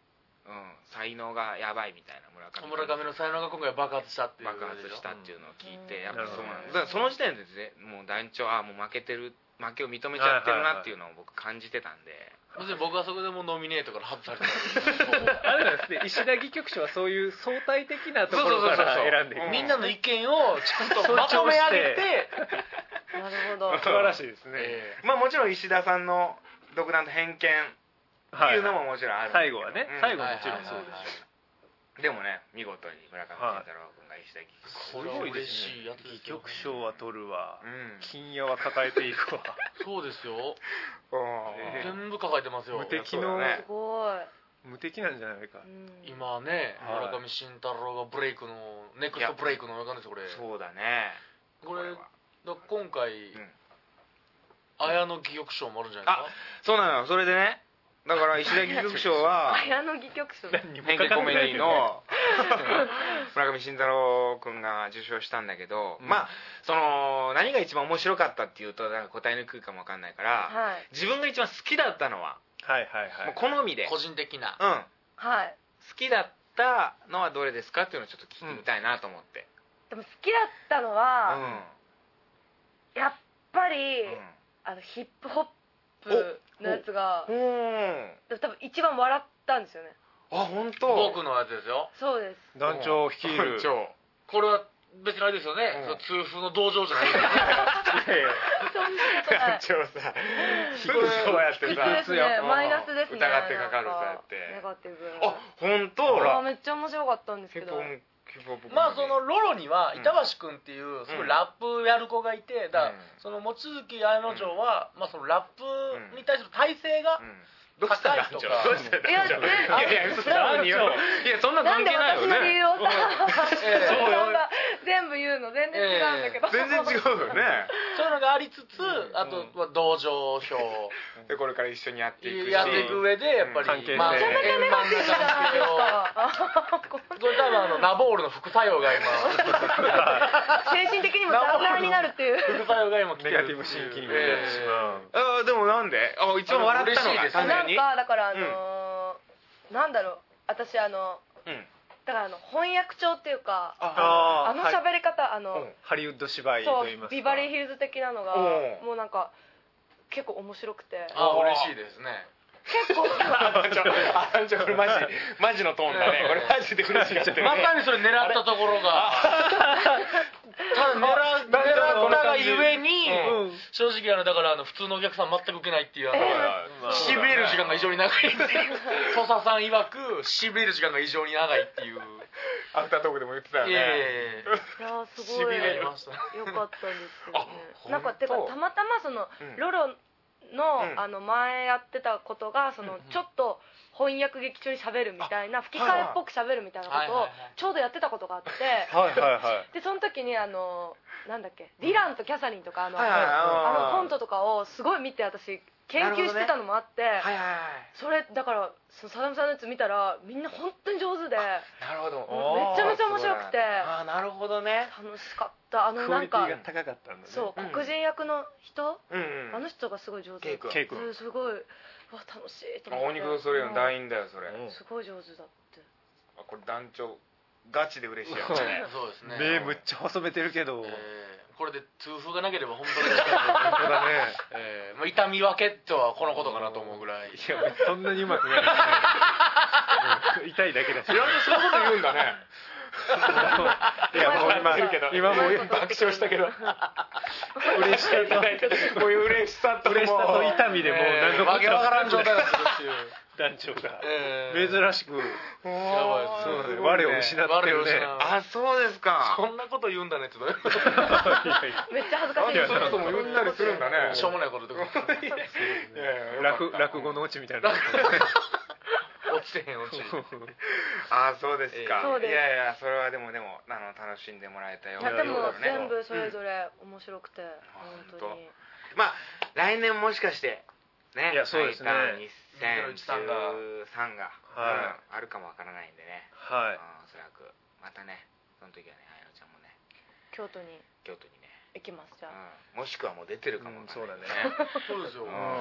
うん才能がやばいみたいな村上村上の才能が今回爆発したっていう爆発したっていうのを聞いて、 うんやっぱそうなんうんだからその時点でねもう団長あもう負けてる負けを認めちゃってるなっていうのを僕感じてたんで、 別に僕はそこでもうノミネートから外されてたんですけどあれなんですね、石田戯曲賞はそういう相対的なところから選んでいく。 みんなの意見をちゃんとまとめ上げてなるほど素晴らしいですね。 えまあもちろん石田さんの独断と偏見っていうのももちろんあるんだけど最後はね、 うん最後はもちろんそうですよ。 でもね見事に村上健太郎君が石田これは嬉しいやつですよ戯曲賞は取るわ、 うん金矢は抱えていくわ。 そうですよえー全部抱えてますよ無敵の、 そうだねすごい、 無敵なんじゃないか。 うん、 今ねはい村上慎太郎がブレイクのネクストブレイクの予感ですよこれそうだねこれはだ今回うん綾野戯曲賞もあるんじゃないですかそうなのよそれでねだから石田戯曲賞は綾野戯曲賞何にも偏見コメディの村上慎太郎君が受賞したんだけど、 うんまあその何が一番面白かったっていうとなんか答えにくいかもわかんないから、 はい自分が一番好きだったのは、 はいはいはい。 もう好みで、 個人的なうん、 はい好きだったのはどれですかっていうのをちょっと聞きたいなと思って、 でも好きだったのうんは、やっぱり、 うんあのヒップホップのやつがうんでも多分一番笑ったんですよね。 あ本当僕のやつですよそうです。 団長率いる。 団長これは別にあれですよね、 うんその痛風の道場じゃないですよねいやいやそんなことない団長さすぐそうやって卑屈さですね。マイナスですね。 疑ってかかるなんそうやってネガティブ。 あ本当あめっちゃ面白かったんですけど。 まあそのロロにはうん板橋君っていうすごいラップやる子がいて、だからうんその望月綾乃城は、まあそのラップに対する耐性が、 うんどうした団長高いとかどうした団いや長えいやいや嘘だ何よいやそんななんで関係ないよ私の理由ねをさ、 ええそうよ全部言うの全然違うんだけど。 全然違うよねそういうのがありつつ、 んあとは同情票でこれから一緒にやっていくしやっていく上でやっぱり、 関係性まあ、 めちゃめちゃネガティブじゃないですか。 これ多分あのナボールの副作用が今精神的にもダウナーになるっていう。 副作用が今来てるネガティブシンキングになってしまう。 あーでもなんであ一番笑ったのが嬉しいです単純になんかだからあのーなんだろう私あのうんだからあの翻訳帳っていうかあーあの喋り方あの、 うんハリウッド芝居そうと言いますか。 ビバリーヒルズ的なのがうんもうなんか結構面白くてあ嬉しいですね結構団長あ団長これマジマジのトーンだねこれマジで嬉しがってるねまさにそれ狙ったところがただ狙狙ったがゆえに、 うん正直あのだからあの普通のお客さん全く受けないっていうあの、 まあしびれる時間が異常に長いっていう土佐さん曰くしびれる時間が異常に長いっていうアフタートークでも言ってたよねいやいやいやいやーすごいしびれましたよかったんですけどねあなんかてかほんとたまたまその、 うんロロの,、 うんあの前やってたことがその、ちょっと翻訳劇中に喋るみたいな吹き替えっぽく喋るみたいなことをはいはいはいちょうどやってたことがあって、 はいはいはい。 でその時にあのなんだっけディランとキャサリンとかあの,、 はいはいはいあのコントとかをすごい見て私研究してたのもあって、 はいはいはいそれだからそのサダムさんのやつ見たらみんな本当に上手でなるほどめちゃめちゃ面白くてあーなるほどね楽しかったあのクオリテなんかィが高かったんだね。 そううん黒人役の人、 うんうんあの人がすごい上手ケイ君ケイ君うんすごいうわ楽しいとあお思って肉のそれの団員だよそれうんすごい上手だってあこれ団長ガチで嬉しいやつうんねそうですね目むっちゃ細めてるけど。 えーこれで痛風がなければ本当に嬉しか本った当だね。 えーまあ、痛み分けとはこのことかなと思うぐらいいやそんなにうまくないですね。うん痛いだけだし。 いやそういうこと言うんだねいやもう今今もう爆笑したけど嬉しさとこういう嬉しさと嬉しさと痛みでもう何度わけわからん状態になってるっていう団長がえー珍しくやばいですそうだね我を失ってるね。 我を失うあそうですかそんなこと言うんだねって言うといやいやめっちゃ恥ずかしいですそういうことも言ったりするんだねしょうもないこととかいやいや落落語のオチみたいな。 落ちてへん落ちてへんあそうですか、 そうですいやいやそれはでもでもあの楽しんでもらえたよいやでもね全部それぞれ面白くて本当にまあ来年もしかしてねいやそうですねハイターンにせんじゅうさんがはうんあるかもわからないんでね、 はい。 うんおそらくまたねその時はねあやのちゃんもね京都に京都にね、 行きますじゃあうん、もしくはもう出てるかもわからない、 うんそうだねそうですようん本当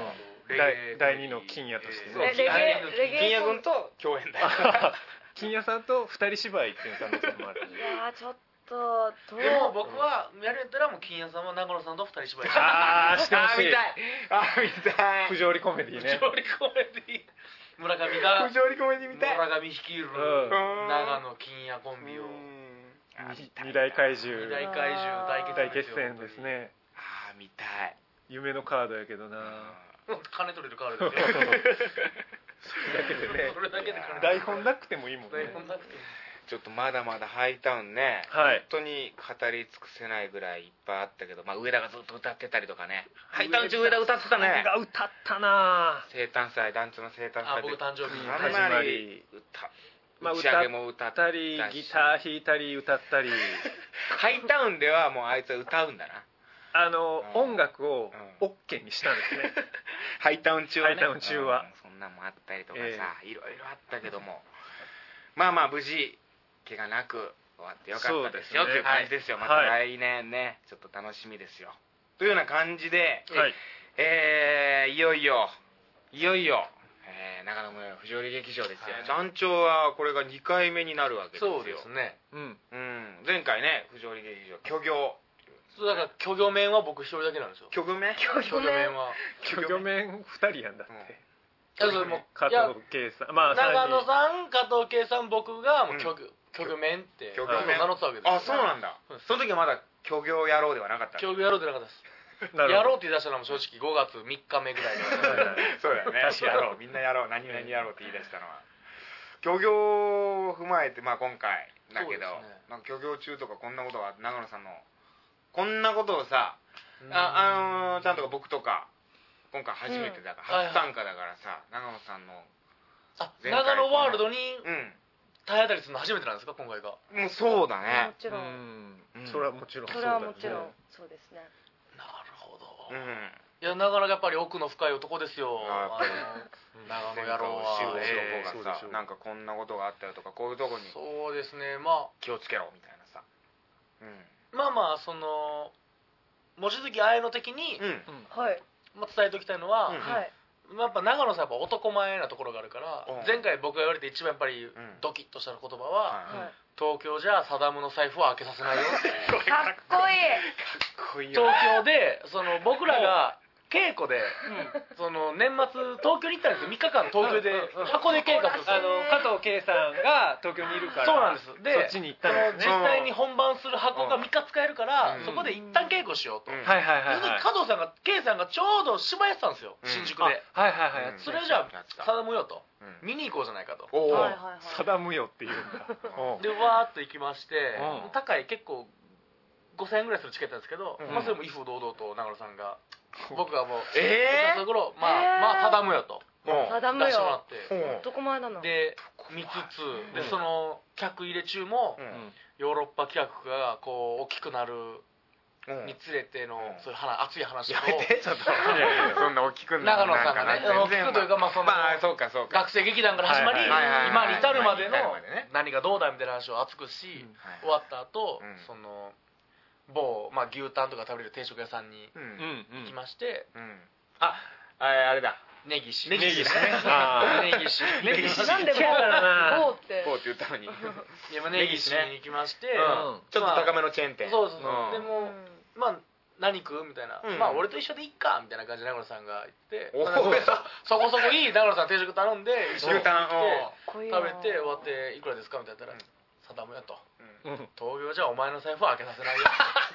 第第二の金也としてそうねレゲエレゲエ金谷君と共演だよ金也さんと二人芝居っていう可能性もあるいやーちょっとどうでも僕はやるんやったらもう金谷さんは長野さんと二人芝居してああしてほしいあー見たいあー見たい不条理コメディね調理コメディ村上が不条理コメディ見たい村上率いるうん長野金谷コンビをうんあー見たい二大怪獣二大怪獣大決大決戦ですねあー見たい夢のカードやけどな金取れるカードですよそれだけでねそれだけで金台本なくてもいいもんね台本なくてもちょっとまだまだハイタウンね、 はい本当に語り尽くせないぐらいいっぱいあったけど、まあ、上田がずっと歌ってたりとかね、ハイタウン中上田歌ってたね、 が歌ったな生誕祭団長の生誕祭あ僕誕生日にか始なまりり歌、 まあ打ち上げも歌った歌ったりギター弾いたり歌ったりハイタウンではもうあいつは歌うんだなあのうん音楽をうん OK にしたんですねハイタウン中はねハイタウン中はうんそんなんもあったりとかさ、いろいろあったけどもまあまあ無事怪我なく終わってよかったですよそうですねっていう感じですよ、また来年ねちょっと楽しみですよというような感じで、 はいえーいよいよいよいよ、えー長野村不条理劇場ですよ、 はい団長はこれがにかいめになるわけですよそうですねうんうん、前回ね不条理劇場虚業そうだから虚業面は僕一人だけなんですよ虚業目虚業面は虚業面ふたりやんだっていやそれも加いや藤圭さんまあ長野んさん加藤圭さん僕がもううん虚業虚業面って虚業面名乗ってたわけですよあそうなんだそうですその時はまだ虚業野郎ではなかった虚業やろうってなかったですなるほどやろうって言い出したのも正直ごがつみっかめぐらいでそうだよね確かにやろうみんなやろう何々やろうって言い出したのは虚業を踏まえてまあ今回だけど、 そうですねなんか虚業中とかこんなことが長野さんのこんなことをさうんああのーちゃんとか僕とか今回初めてだから、 うん初参加だからさ長野さんのあ前回長野ワールドにうん体当たりするの初めてなんですか今回がもうそうだもねちろん、 うんうんそれはもちろんそれはもちろんそうだよねそうですねなるほどうんいやなかなかやっぱり奥の深い男ですよああの長野野郎は修え郎がさ、なんかこんなことがあったよとかこういうとこにーそうですねま気をつけろみたいなさうあまあまあその望月綾乃的に、 んうんはいまあ、伝えておきたいのは、 うんはいまあ、やっぱ長野さんやっぱ男前なところがあるから、 うん前回僕が言われて一番やっぱりドキッとした言葉は、 はいはい東京じゃサダムの財布は開けさせないよかっこいいかっこいいよ東京でその僕らが稽古で、その年末東京に行ったんですよみっかかん東京で箱根計画あの加藤圭さんが東京にいるからそうなんですでそっちに行ったんですねその実際に本番する箱がみっか使えるから、 うんそこで一旦稽古しようと、 うんはいはいはいそのはい時加藤さんが圭さんがちょうど芝居やってたんですよ、 うん新宿あで、 はいはいはいうんそれをじゃあやってたサダムよと、 うん見に行こうじゃないかとおお、 はいはいはい定むよって言うんだうんでわーっと行きまして、 うん高い結構ごせんえんぐらいするチケットなんですけど、 うんまあ、それも威風堂々と長野さんが、僕がもうえーところまあ、 えーまあ定むよとも定む出してもらよって、 うん男前だなで見つつ、でその客入れ中も、 うんヨーロッパ企画がこう大きくなるうんにつれての、 うんそういう話熱い話をやめてちょっとそんな大きくな長野さんがねなんか大きくというかまあそのまあそうかそうか学生劇団から始まり、 はいはいはい今に至るまでの今に至るまでね何がどうだみたいな話を熱くし、 はい終わった後、 うんその某、まあ、牛タンとか食べれる定食屋さんにうんうんうん行きまして、 うんああれあれだネギシネギシねあーネギシネギシなんで好きやからなこうってこうって言ったのにいやまあネギシに行きまして、 うんちょっと高めのチェーン店そうそうそう、 うんでも、まあ何食うみたいな、 うんまあ俺と一緒でいっかみたいな感じで長野さんが言って、 おまあそそこそこいい長野さん定食頼んで一緒に牛タン行ってかっこいいな食べて終わっていくらですかみたいな言ったら「サダムや」とうんうん 「東京じゃお前の財布は開けさせないよ」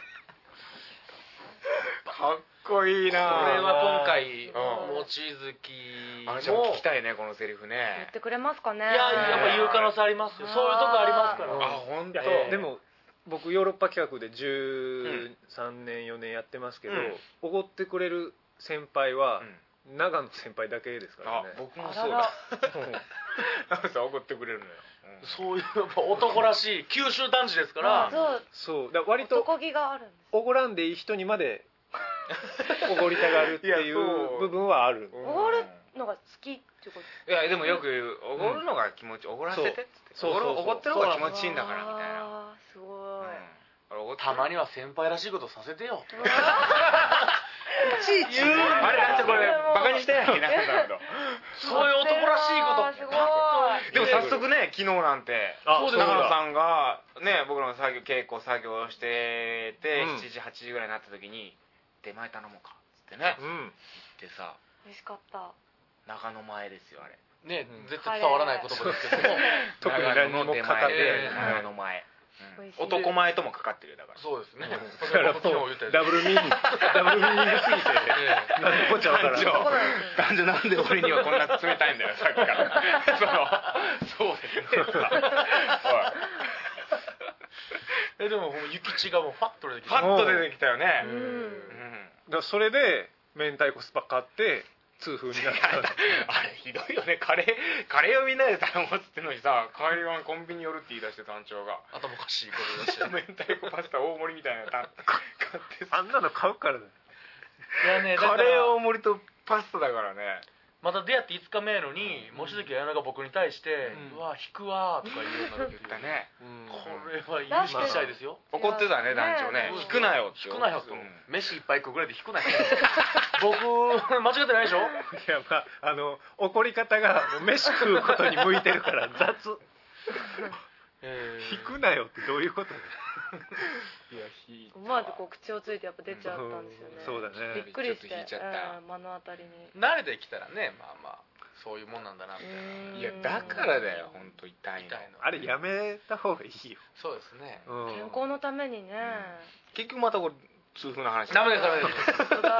かっこいいなこれは今回うん望月もあれじゃあ聞きたいねこのセリフ言ねってくれますかねいややっぱ言う可能性ありますよ、そういうとこありますから、 あ本当いやでも僕ヨーロッパ企画でじゅうさんねんよねんやってますけどおご、ってくれる先輩はうん長野先輩だけですからあね僕もそうだ長野さん怒ってくれるのよそういうやっぱ男らしい九州男児ですから、 そうそうだから割と男気があるんですおごらんでいい人にまでおごりたがるっていいやそうう部分はあるおごるのが好きってこといやでもよく言うおごるのが気持ちおごらせてっつってそうそうそうおごってる方が気持ちいいんだからみたいなあーすごい俺おごってたまには先輩らしいことさせてよあれなんてこれバカにしてみたいなそういう男らしいことすごいでも早速ね昨日なんてそうです長野さんがね僕らの作業稽古作業してて、うん、しちじはちじぐらいになった時に出前頼もうかっつってね、うん、行ってさ美味しかった長野前ですよあれね、うん、絶対伝わらない言葉ですけども特に何もかかってない長野前、うん、男前ともかかってるだからそうですね、うん、 だからもうダブルミーニングダブルミーニングすぎて何のこっちゃ分からん男女なんで俺にはこんな冷たいんだよさっきからそのそうですねえでも諭吉がもうファッと出てきたファッと出てきたよねうん、 うん、だそれで明太子スパ買って痛風になったあれひどいよねカレーカレーをみんなで頼もうっつってのにさ帰りはコンビニ寄るって言い出して団長が頭おかしいこと言い出して明太子パスタ大盛りみたいなの買ってあんなの買うからねいやねカレー大盛りとパスタだからねまた出会っていつかめやのに望月彩菜が僕に対して「うわ引くわ」とか言うようになる言ったねこれは許したいですよ怒ってたね団長ね引くなよ引くなよと飯いっぱい食うぐらいで引くなよ僕間違ってないでしょいやまああの怒り方が飯食うことに向いてるから雑えー、引くなよってどういうこといや思わずこう口をついてやっぱ出ちゃったんですよね、 うん、そうだねびっくりして、 ちょっと引いちゃった、 うん、目の当たりに慣れてきたらねまあまあそういうもんなんだなみたいないやだからだよ本当痛いの痛いのあれやめた方がいいよそうですね、 うん、健康のためにね、 うん、結局またこれ痛風の話ダメですダメです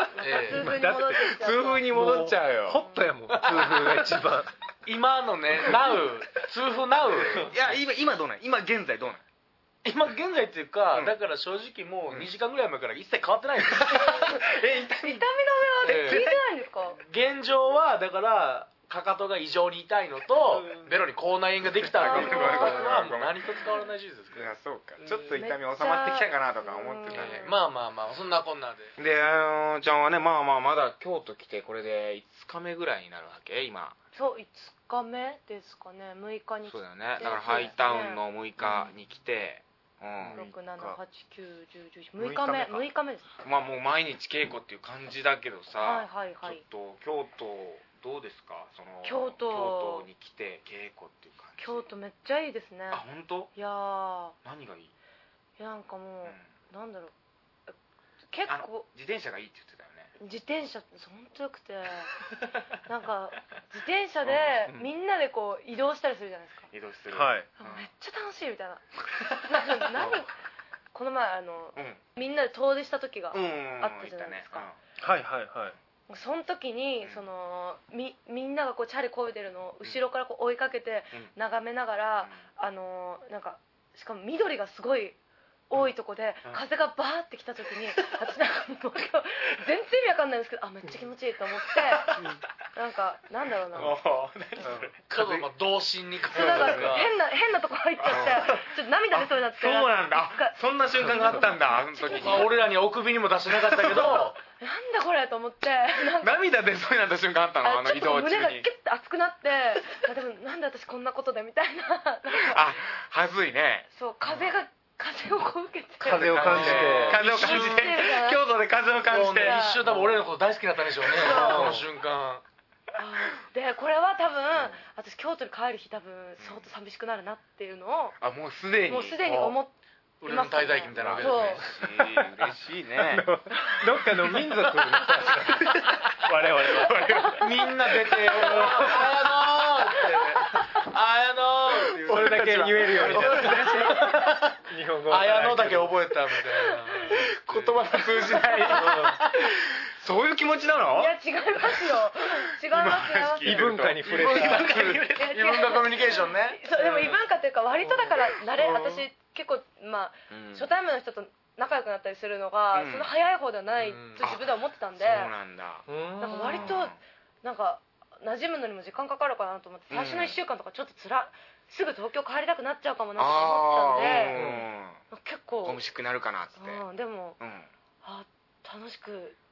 痛風に戻っちゃう痛風に戻っちゃうよホットやもん痛風が一番今のねナウ痛風ナウいや今今どうなん今現在どうなん今現在っていうか、うん、だから正直もうにじかんぐらい前から一切変わってないんですよえ痛み止めは聞いてないんですか、 えー、現状はだからかかとが異常に痛いのと、うん、ベロに口内炎ができたのはもう何一つ変わらない事実ですけど。 いやそうかちょっと痛み収まってきたかなとか思ってたね、 まあまあまあそんなこんなでであのちゃんはねまあまあまだ京都来てこれでいつかめぐらいになるわけ今そういつかめですかねむいかに来てそうだよねだからハイタウンのむいかに来て、 うんろく、なな、はち、きゅう、じゅう、じゅういち むいかめむいかめですまあもう毎日稽古っていう感じだけどさ、 はいはいはい、 ちょっと京都どうですかその京都京都に来て稽古っていう感じ京都めっちゃいいですねあ本当いやー何がいいいやなんかもう、うん、なんだろう結構自転車がいいって言ってたよね自転車って本当よくてなんか自転車でみんなでこう移動したりするじゃないですか移動する、 はい、 めっちゃ楽しいみたいな何この前あの、うん、みんなで遠出した時があったじゃないですか、 うんうん、はいはいはいその時にその み, みんながこうチャリこいでるのを後ろからこう追いかけて眺めながら、うん、あのなんかしかも緑がすごい多いとこで、うん、風がバーって来た時に私なんかもう全然意味わかんないんですけどあめっちゃ気持ちいいと思って、うん、なんかなんだろうなちょっとまあ童心にそうなんか変な変なとこ入っちゃってちょっと涙出そうになってそうなんだそんな瞬間があったんだあの時に、 まあ、俺らにはお首にも出してなかったけどなんだこれと思って涙出そうになった瞬間あったのあの移動中にちょっと胸がキュッて熱くなってでもなんで私こんなことでみたいなあはずいねそう風が風をこう受けて風を感じて風を感じて京都で風を感じて一瞬多分俺のこと大好きだったんでしょうねこの瞬間でこれは多分私京都に帰る日多分相当寂しくなるなっていうのをあもうすでにもうすでに思って俺の滞在期みたいなわけですね嬉しいねどっかの民族の我々はみんな出てよあやのーってあやのーっていうそれだけ言えるようになって日本語あやのだけ覚えたみたいな言葉が通じないそういう気持ちなの？ いや違いますよ違いますよ異文化に触れた異文化コミュニケーションねそうでも異文化っていうか割とだから慣れ私結構まあ、うん、初対面の人と仲良くなったりするのが、うん、その早い方ではないと自分では思ってたんで、 そうなんだなんか割となんか馴染むのにも時間かかるかなと思って最初のいっしゅうかんとかちょっとつらすぐ東京帰りたくなっちゃうかもなと思ったんで、うん、結構ホームシックになるかなっつって、 うん、でも、うん、あ楽しく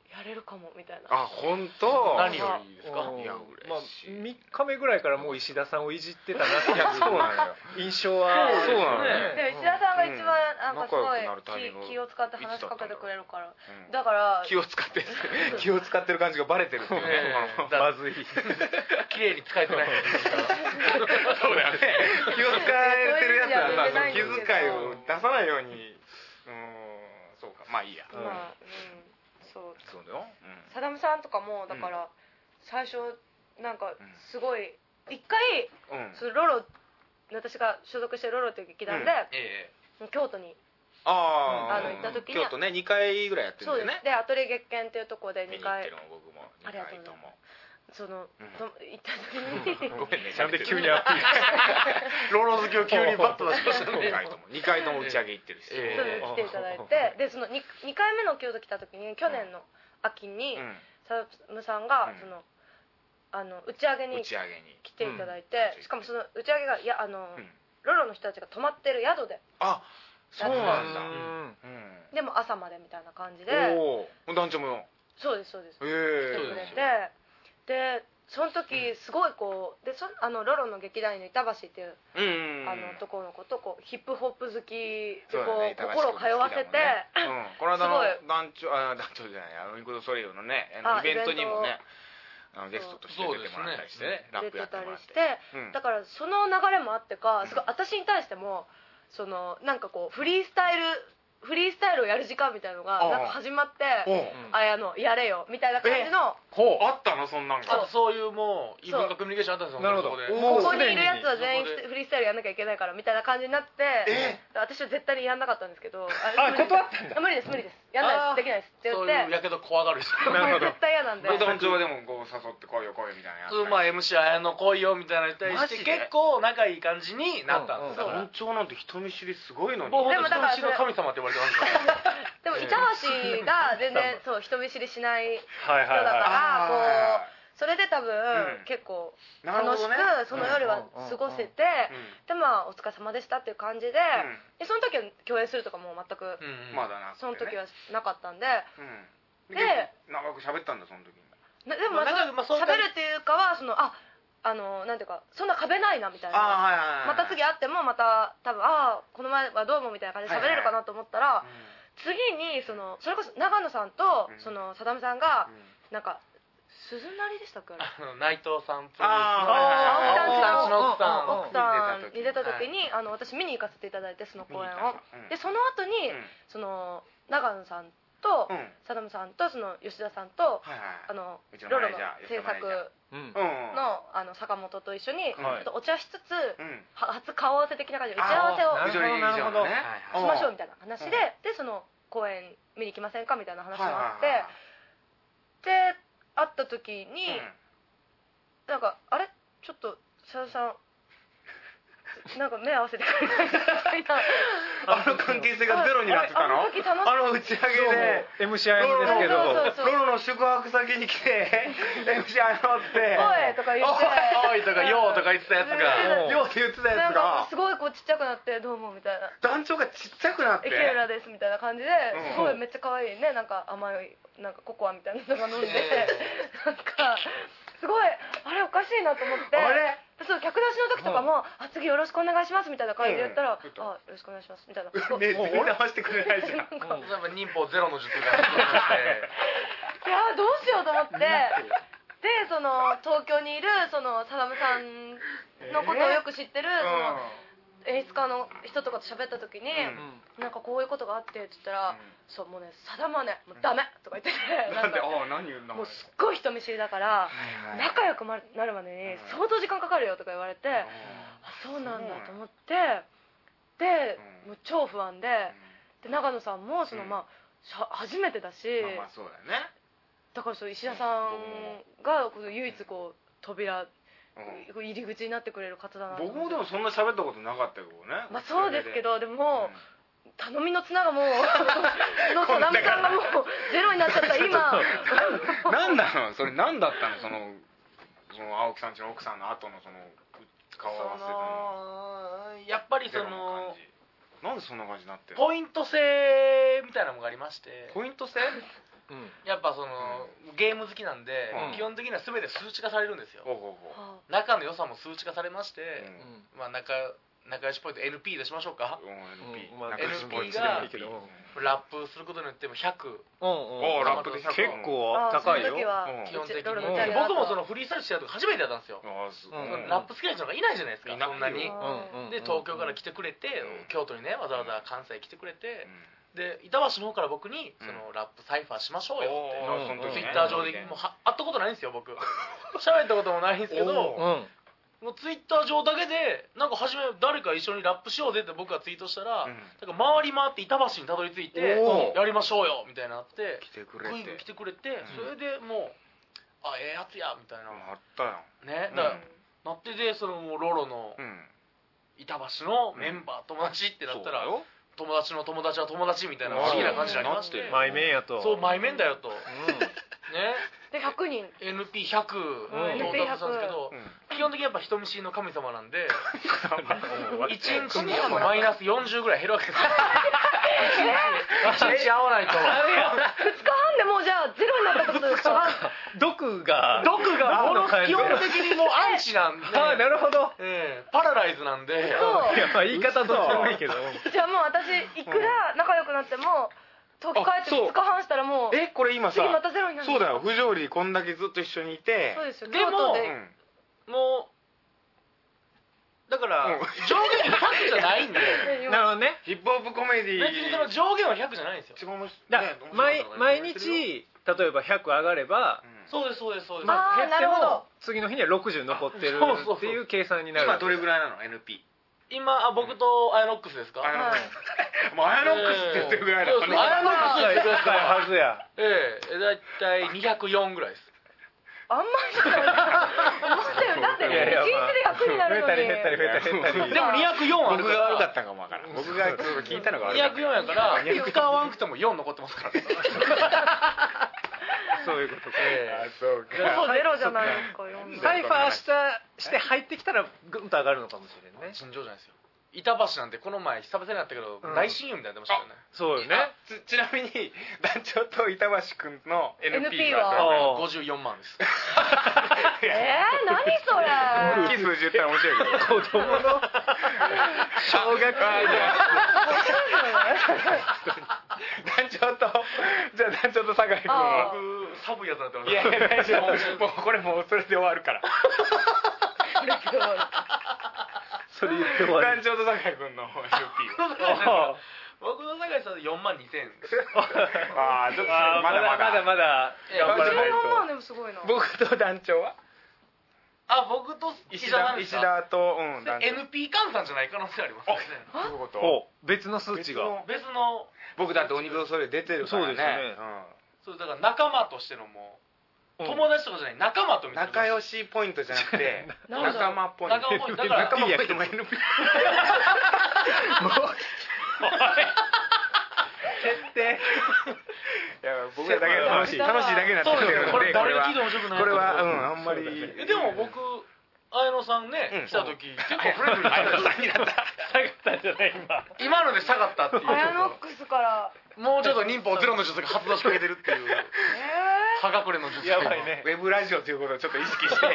やれるかもみたいな。 あ、本当。 何よりですか。 うんいやまあ嬉しい。 みっかめぐらいからもう石田さんをいじってたなっていいやそうなのよ。 う印象はそうなのねで石田さんが一番うんなんかすごい仲良くなるタイミング気気を使って話しかけてくれるから、 うんだから気を使って気を使ってる感じがバレてるっていうね。 ええこのまずい綺麗に使えてないそうだよね。気を使えてるやつはさ、その気遣いを出さないように。うーん、そうか。まあいいや。 まあ、うん、そうそうだよ。 サダムさんとかもだから最初なんかすごい一回うん。うん。 そのロロ私が所属してるロロという劇団で、 え京都にああ、 あの行った時に京都ね、にかいぐらいやってるんそうですだよね。 でアトリエ月見っていうところでにかい見に行ってるの僕もありがとうございますにかいとも。 その、 うんと行った時にごめんね。 なんで急にアピールえローロ好きを急にバッと出しましたにねかいともにかいとも打ち上げ行ってるし。 ええそうです来ていただいてでその 2, 2回目の京都来た時に去年の秋に、 うん。 サダムさんが、 うんそのあの打ち上げに打ち上げに。 来ていただいて、 うんしかもその打ち上げがいやあの、 うん。 ロロの人たちが泊まってる宿であ、そうなんだ。 うんうん。 でも朝までみたいな感じでおお、団長も。 そうですそうですええ来てくれそうですてでその時すごいこうでそあのロロの劇団員の板橋っていう、 うん。 あのところの子とこうヒップホップ好きでそうだこう、 ね心を通わせて、 うん、この間のす団長あ団長じゃないあのインクドソレイユのねあイベントにもねイあのゲストとして出てもらったりしてねラッ出てプやってたりしてもらって、うんだからその流れもあってかすごい私に対してもそのなんかこうフリースタイルフリースタイルをやる時間みたいなのがああなんか始まっておうあやのやれよみたいな感じのほうあったのそんなんあがそういうもう異文化コミュニケーションあったんですよなるほどそこでおここにすでにいるやつは全員そこでフリースタイルやんなきゃいけないからみたいな感じになってえ私は絶対にやんなかったんですけどあ断ったんだ無理です無理ですやんないですできないですって言そうっていうやけど怖がる人なるほど絶対嫌なんで団長はでもこう誘ってこいよ来いよみたいなやつ普通まあ エムシー 綾野来いよみたいなのに対マジでして結構仲いい感じになったんですうんうんだから団長なんて人見知りすごいのにもう本でもだから当に人見知りの神様って言われてますからでも板橋が全然そう人見知りしないはいはい人だからあーこうそれで多分、 うん結構なるほ楽しくどねその夜は過ごせて、でまあお疲れ様でしたっていう感じで,、でその時は共演するとかもう全く、 うんまだなその時はなかったんで、 うんでで長く喋ったんだその時になでもまあまあなんかまあそう喋るっていうかはそのああのなんていうかそんな壁ないなみたいな、 ああはいはいはいまた次会ってもまた多分ああこの前はどうもみたいな感じで喋れるかなと思ったら、次にそのそれこそ長野さんと、 うんそのさだめさんが、 うんなんか鈴なりでしたっけあれあの内藤さんプロデュースあ青木さんちの奥さん奥さんに出たはい時に、あの私見に行かせていただいてその公演を見に行ったうんでその後に、 うんその長野さんとうんさだめさんとその吉田さんと、 はいはいあのうちのロロのマネージャー制作うんうんのあの坂本と一緒に、 はいちょっとお茶しつつ、 うんは初顔合わせ的な感じで打ち合わせをなるほどなるほどねしましょうみたいな話で、 うんでその公演見に行きませんかみたいな話もはいあって、 はいはいで会った時に、 うんなんかあれちょっとさださんなんか目合わせてくれないみたいなあの関係性がゼロになってたのあの時楽しあの打ち上げでエムシー アイエムですけどそうそうロロの宿泊先に来て エムシー 謝っておいとか言っておいとかようとか言ってたやつがうんようって言ってたなんやつがかすごいこうちっちゃくなってどうもみたいな団長がちっちゃくなって池浦ですみたいな感じでうんすごいめっちゃ可愛いねなんか甘いなんかココアみたいなのが飲んでえなんかすごいあれおかしいなと思ってあれそう客出しの時とかも「あ次よろしくお願いします」みたいな感じで言ったら「 うんあよろしくお願いします」みたいなね全然騙してくれないじゃんやっぱ忍法ゼロの術があっていやどうしようと思ってでその東京にいるそのさだめさんのことをよく知ってる、その演出家の人とかと喋った時に、 うなんかこういうことがあってって言ったら、 うんそうもうねさだまねもうダメとか言っててなんでかああ何言うんだもうすっごい人見知りだからはい仲良くなるまでに相当時間かかるよとか言われて、あそうなんだと思ってでうんもう超不安でで長野さんもその、 うんまあしゃ初めてだし、 まあまあそうだよねだからそう石田さんがこう唯一こう扉うん入り口になってくれる方だなと思って僕もでもそんな喋ったことなかったけどねまあそうですけどでも、 うん頼みの綱がもうのさだめさんがもうゼロになっちゃった今何なのそれ何だったのそのその青木さんちの奥さんの後のその顔合わせてのそのやっぱりそゼロのの感じなんでそんな感じになってるのポイント制みたいなのがありましてポイント制やっぱその、うん、ゲーム好きなんで、うん、基本的には全て数値化されるんですよ、うん、仲の良さも数値化されまして、うん、まあ仲仲良しポイント エヌピー 出しましょうか、うん、エヌピー、まあ、エヌピー がラップすることによってもひゃく、 うんうん、ラップでひゃく結構高いよ、 基本的に僕もそのフリースタイルしてた時初めてやったんですよ、うん、ラップ好きな人がいないじゃないですか、そんなに、うん、で東京から来てくれて、うん、京都にねわざわざ関西来てくれて、うん、で板橋の方から僕にそのラップサイファーしましょうよって、うん、ツイッター上でもうは会ったことないんですよ僕喋ったこともないんですけど、もうツイッター上だけでなんか初め誰か一緒にラップしようぜって僕がツイートしたら、うん、なんか回り回って板橋にたどり着いてやりましょうよみたいになって来てくれて来てくれて、それでもうあええやつやみたいなあったやんね、だから、うん、なってでそのもうロロの板橋のメンバー、うん、友達ってなったら友達の友達は友達みたいな不思議な感じになりまして、 マイメンやと、 そうマイメンだよと、うん、ねでひゃくにんエヌピーひゃく 到達したんですけど、うん、基本的にやっぱ人見知りの神様なんでいちにちにマイナスよんじゅうぐらい減るわけですよいちにち会わないとふつかはんでもうじゃあゼロになったってことですか毒が毒がもの基本的にもうアンチなんでああなるほど、 えー、パラライズなんでいやまあ言い方どうでもいいけどじゃあもう私いくら仲良くなっても時帰ってふつかはんしたらもうえこれ今さ次またゼロになるそうだよ不条理こんだけずっと一緒にいてそうですよでもで、うん、もうだから上限がひゃくじゃないんでなるほどねヒップホップコメディ別にその上限はひゃくじゃないんですよだ毎毎日例えばひゃく上がれば、 うん、そうですそうですそうです、 まあ、減っても次の日にはろくじゅう残ってるっていう計算になる。 今どれぐらいなの エヌピー今あ僕とアヤノックスですか、 アヤノックスもうアヤノックスって言ってるぐらいだからね、 アヤノックスって言ってるぐらいはずやええだいたいにひゃくよんぐらいです。 あんまりじゃない思ったよだっていちにちでひゃくになるのに増えたり減ったり増えたり減ったりでもにひゃくよんある僕が悪かったんかもわからん僕が聞いたのが悪かったにひゃくよんやから使わんくてもよん残ってますからねそういうことか、 えー、そうかゼロじゃないですかサイファーしたして入ってきたらぐんと上がるのかもしれんね。 尋常じゃないですよ。板橋なんてこの前久々になったけど、うん、大親友みたいになってましたよね。 そうよね。 ち, ちなみに団長と板橋くんの エヌピーはごじゅうよんまんです。 えー、何それ大きい数字言ったら面白いけど子供の小学生団長とじゃあ団長と酒井君は僕寒いやつになってます。 いやいや大丈夫もうこれもうそれで終わるからそれで終わるそれ言って終わる。 団長と酒井君の エヌピー僕の酒井さんよんまんにせんああちょっとまだまだまだまだ頑張らないと。じゅうよんまんでもすごいな。 僕と団長はあ僕と石田なんですか。 石田と、うん、 団長 エヌピー 換算じゃない可能性ありますね。 どういうこと？ 別の数値が別の僕だって鬼病それ出てるからね。 そうですね、 うん、そうだから仲間としてのもう友達とかじゃない仲間と見て仲良しポイントじゃなくて仲間ポイント。 仲間ポイントだから仲間ポイントも エヌピー もう決定。 いや僕らだけ楽しい楽しいだけになってるのでこれ誰が聞いても面白くない。 これはうんあんまり。 でも僕綾野さんね来た時結構フレンドリー綾野さんになった下がったんじゃない今今ので下がったっていう。 綾ノックスからもうちょっと忍法ゼロの術が発動しかけてるっていう。歯隠れの術。 やばいね。 ウェブラジオということをちょっと意識して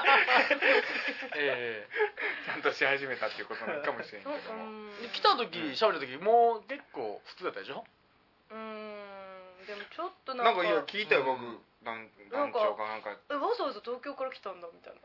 えちゃんとし始めたっていうことなのかもしれないけども。 来た時喋る時もう結構普通だったでしょ。 うーんでもちょっとなんかいや聞いたよ僕団長かなんかわざわざ東京から来たんだみたいな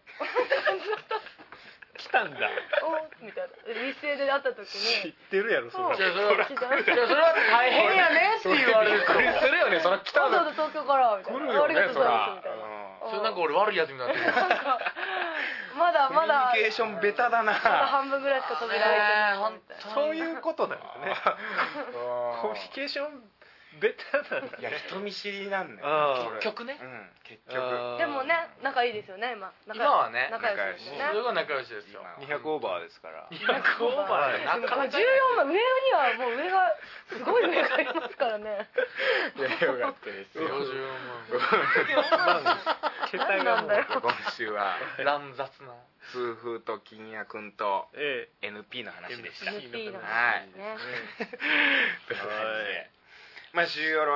来たんだおみたいな日生で会った時に知ってるやろそれ。 じゃあそれは大変やねって言われる。 するよねその来たわざわざ東京からみたいな。ありがとうございますみたいな。 それなんか俺悪いやつになってる。 まだまだコミュニケーションベタだな。 まだ半分ぐらいしか扉開いてないみたいな。 そういうことだよね。コミュニケーションベタなんだ。 いや人見知りなんだよ結局ね。 うん結局でもね仲いいですよね今。 今はね仲良しですね。 それが仲良しですよ。 にひゃくオーバーですから。 にひゃくオーバー。 なかなかじゅうよんまん上にはもう上がすごい上がありますからね。 いやよかったですよ。 ごじゅうよんまん。 桁がもう今週は乱雑な痛風と金谷君と エヌピー の話でした。はい。ね。という感じで。まあ週よろね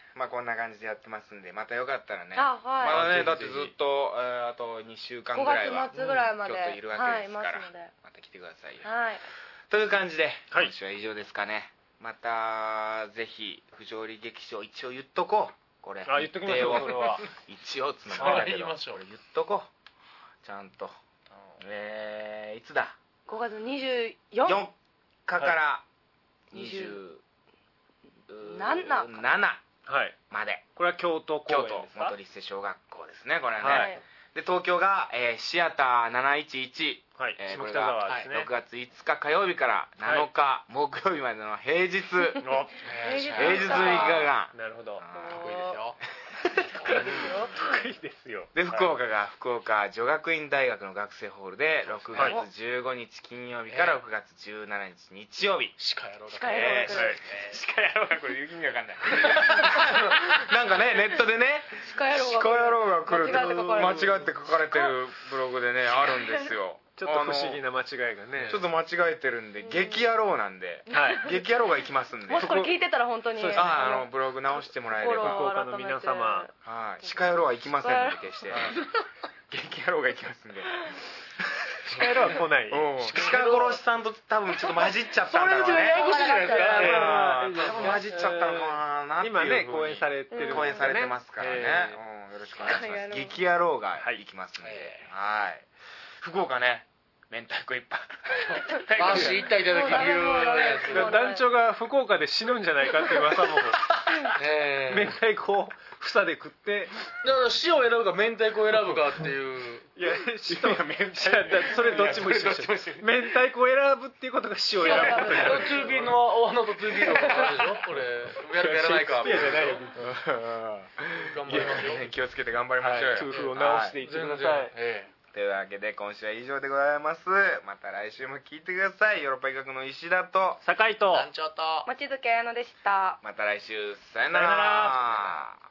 まあこんな感じでやってますんで、またよかったらね。 あ、はい。 まだね、だってずっと、えー、あとにしゅうかんぐらいはごがつ末ぐらいまで京都いるわけですから、 はい、いますので。 また来てくださいよ。 はい。 という感じで、 はい今週は以上ですかね。またぜひ不条理劇場一応言っとこう。これ。 あ、言っときましょう、それは。 一応つのもあれだけど、 言いましょうこれ言っとこう。ちゃんと。えー、いつだごがつにじゅうよっかよっかからはいにじゅうななななはい。 まで。 これは京都公京都演ですか？ 元立成小学校ですね、これね。 はいで、東京が、えーシアターなないちいち。 はい。 えー下北沢ですね。 ろくがついつか火曜日からなのか木曜日までの平日、 お平日平日みっかかんなるほど。 あ得意ですよ。 得意ですよ。 で福岡が福岡女学院大学の学生ホールでろくがつじゅうごにち金曜日からろくがつじゅうしちにち日曜日、 鹿野郎が鹿野郎が来る鹿野郎がこれ意味わかんないなんかねネットでね鹿野郎が鹿野郎が来るって間違って書かれてる間違って書かれてるブログでねあるんですよ。 ちょっと不思議な間違いがね。 ちょっと間違えてるんで、激野郎なんで、 はい。 激野郎が行きますんで。 もしこれ聞いてたら本当にそうですああのブログ直してもらえれば、 フォロー福岡の皆様はい、鹿野郎は行きませんので決して。激野郎が行きますんで。 鹿野郎は来ない。 うん鹿殺しさんと多分ちょっと混じっちゃったんだろうね。 それややこしいじゃないですか。 ええまあ多分混じっちゃったのかなっていう今ね、 風に公演されてるんですよね。 公演されてますからね、 えうん、よろしくお願いします。 鹿野郎激野郎が行きますんで、 えはい福岡ね明太子いっぱい足行ったいただき理由なんですけどえ団長が福岡で死ぬんじゃないかっていう噂も、 ええ明太子を房で食って、 だから塩を選ぶか明太子を選ぶかっていういや、塩や明太子、それどっちも一緒でしょ。明太子を選ぶっていうことが塩を選ぶことになる。 ツービー のお花と ツービー のあれでしょこれやるかやらないかシェイクスピアじゃないよ。 頑張りますよ気をつけて頑張りましょうよ、 夫婦を直していってください。 えというわけで今週は以上でございます。また来週も聞いてください。ヨーロッパ医学の石田と酒井とえ団長と望月彩乃でした。 また来週さよなさよなら。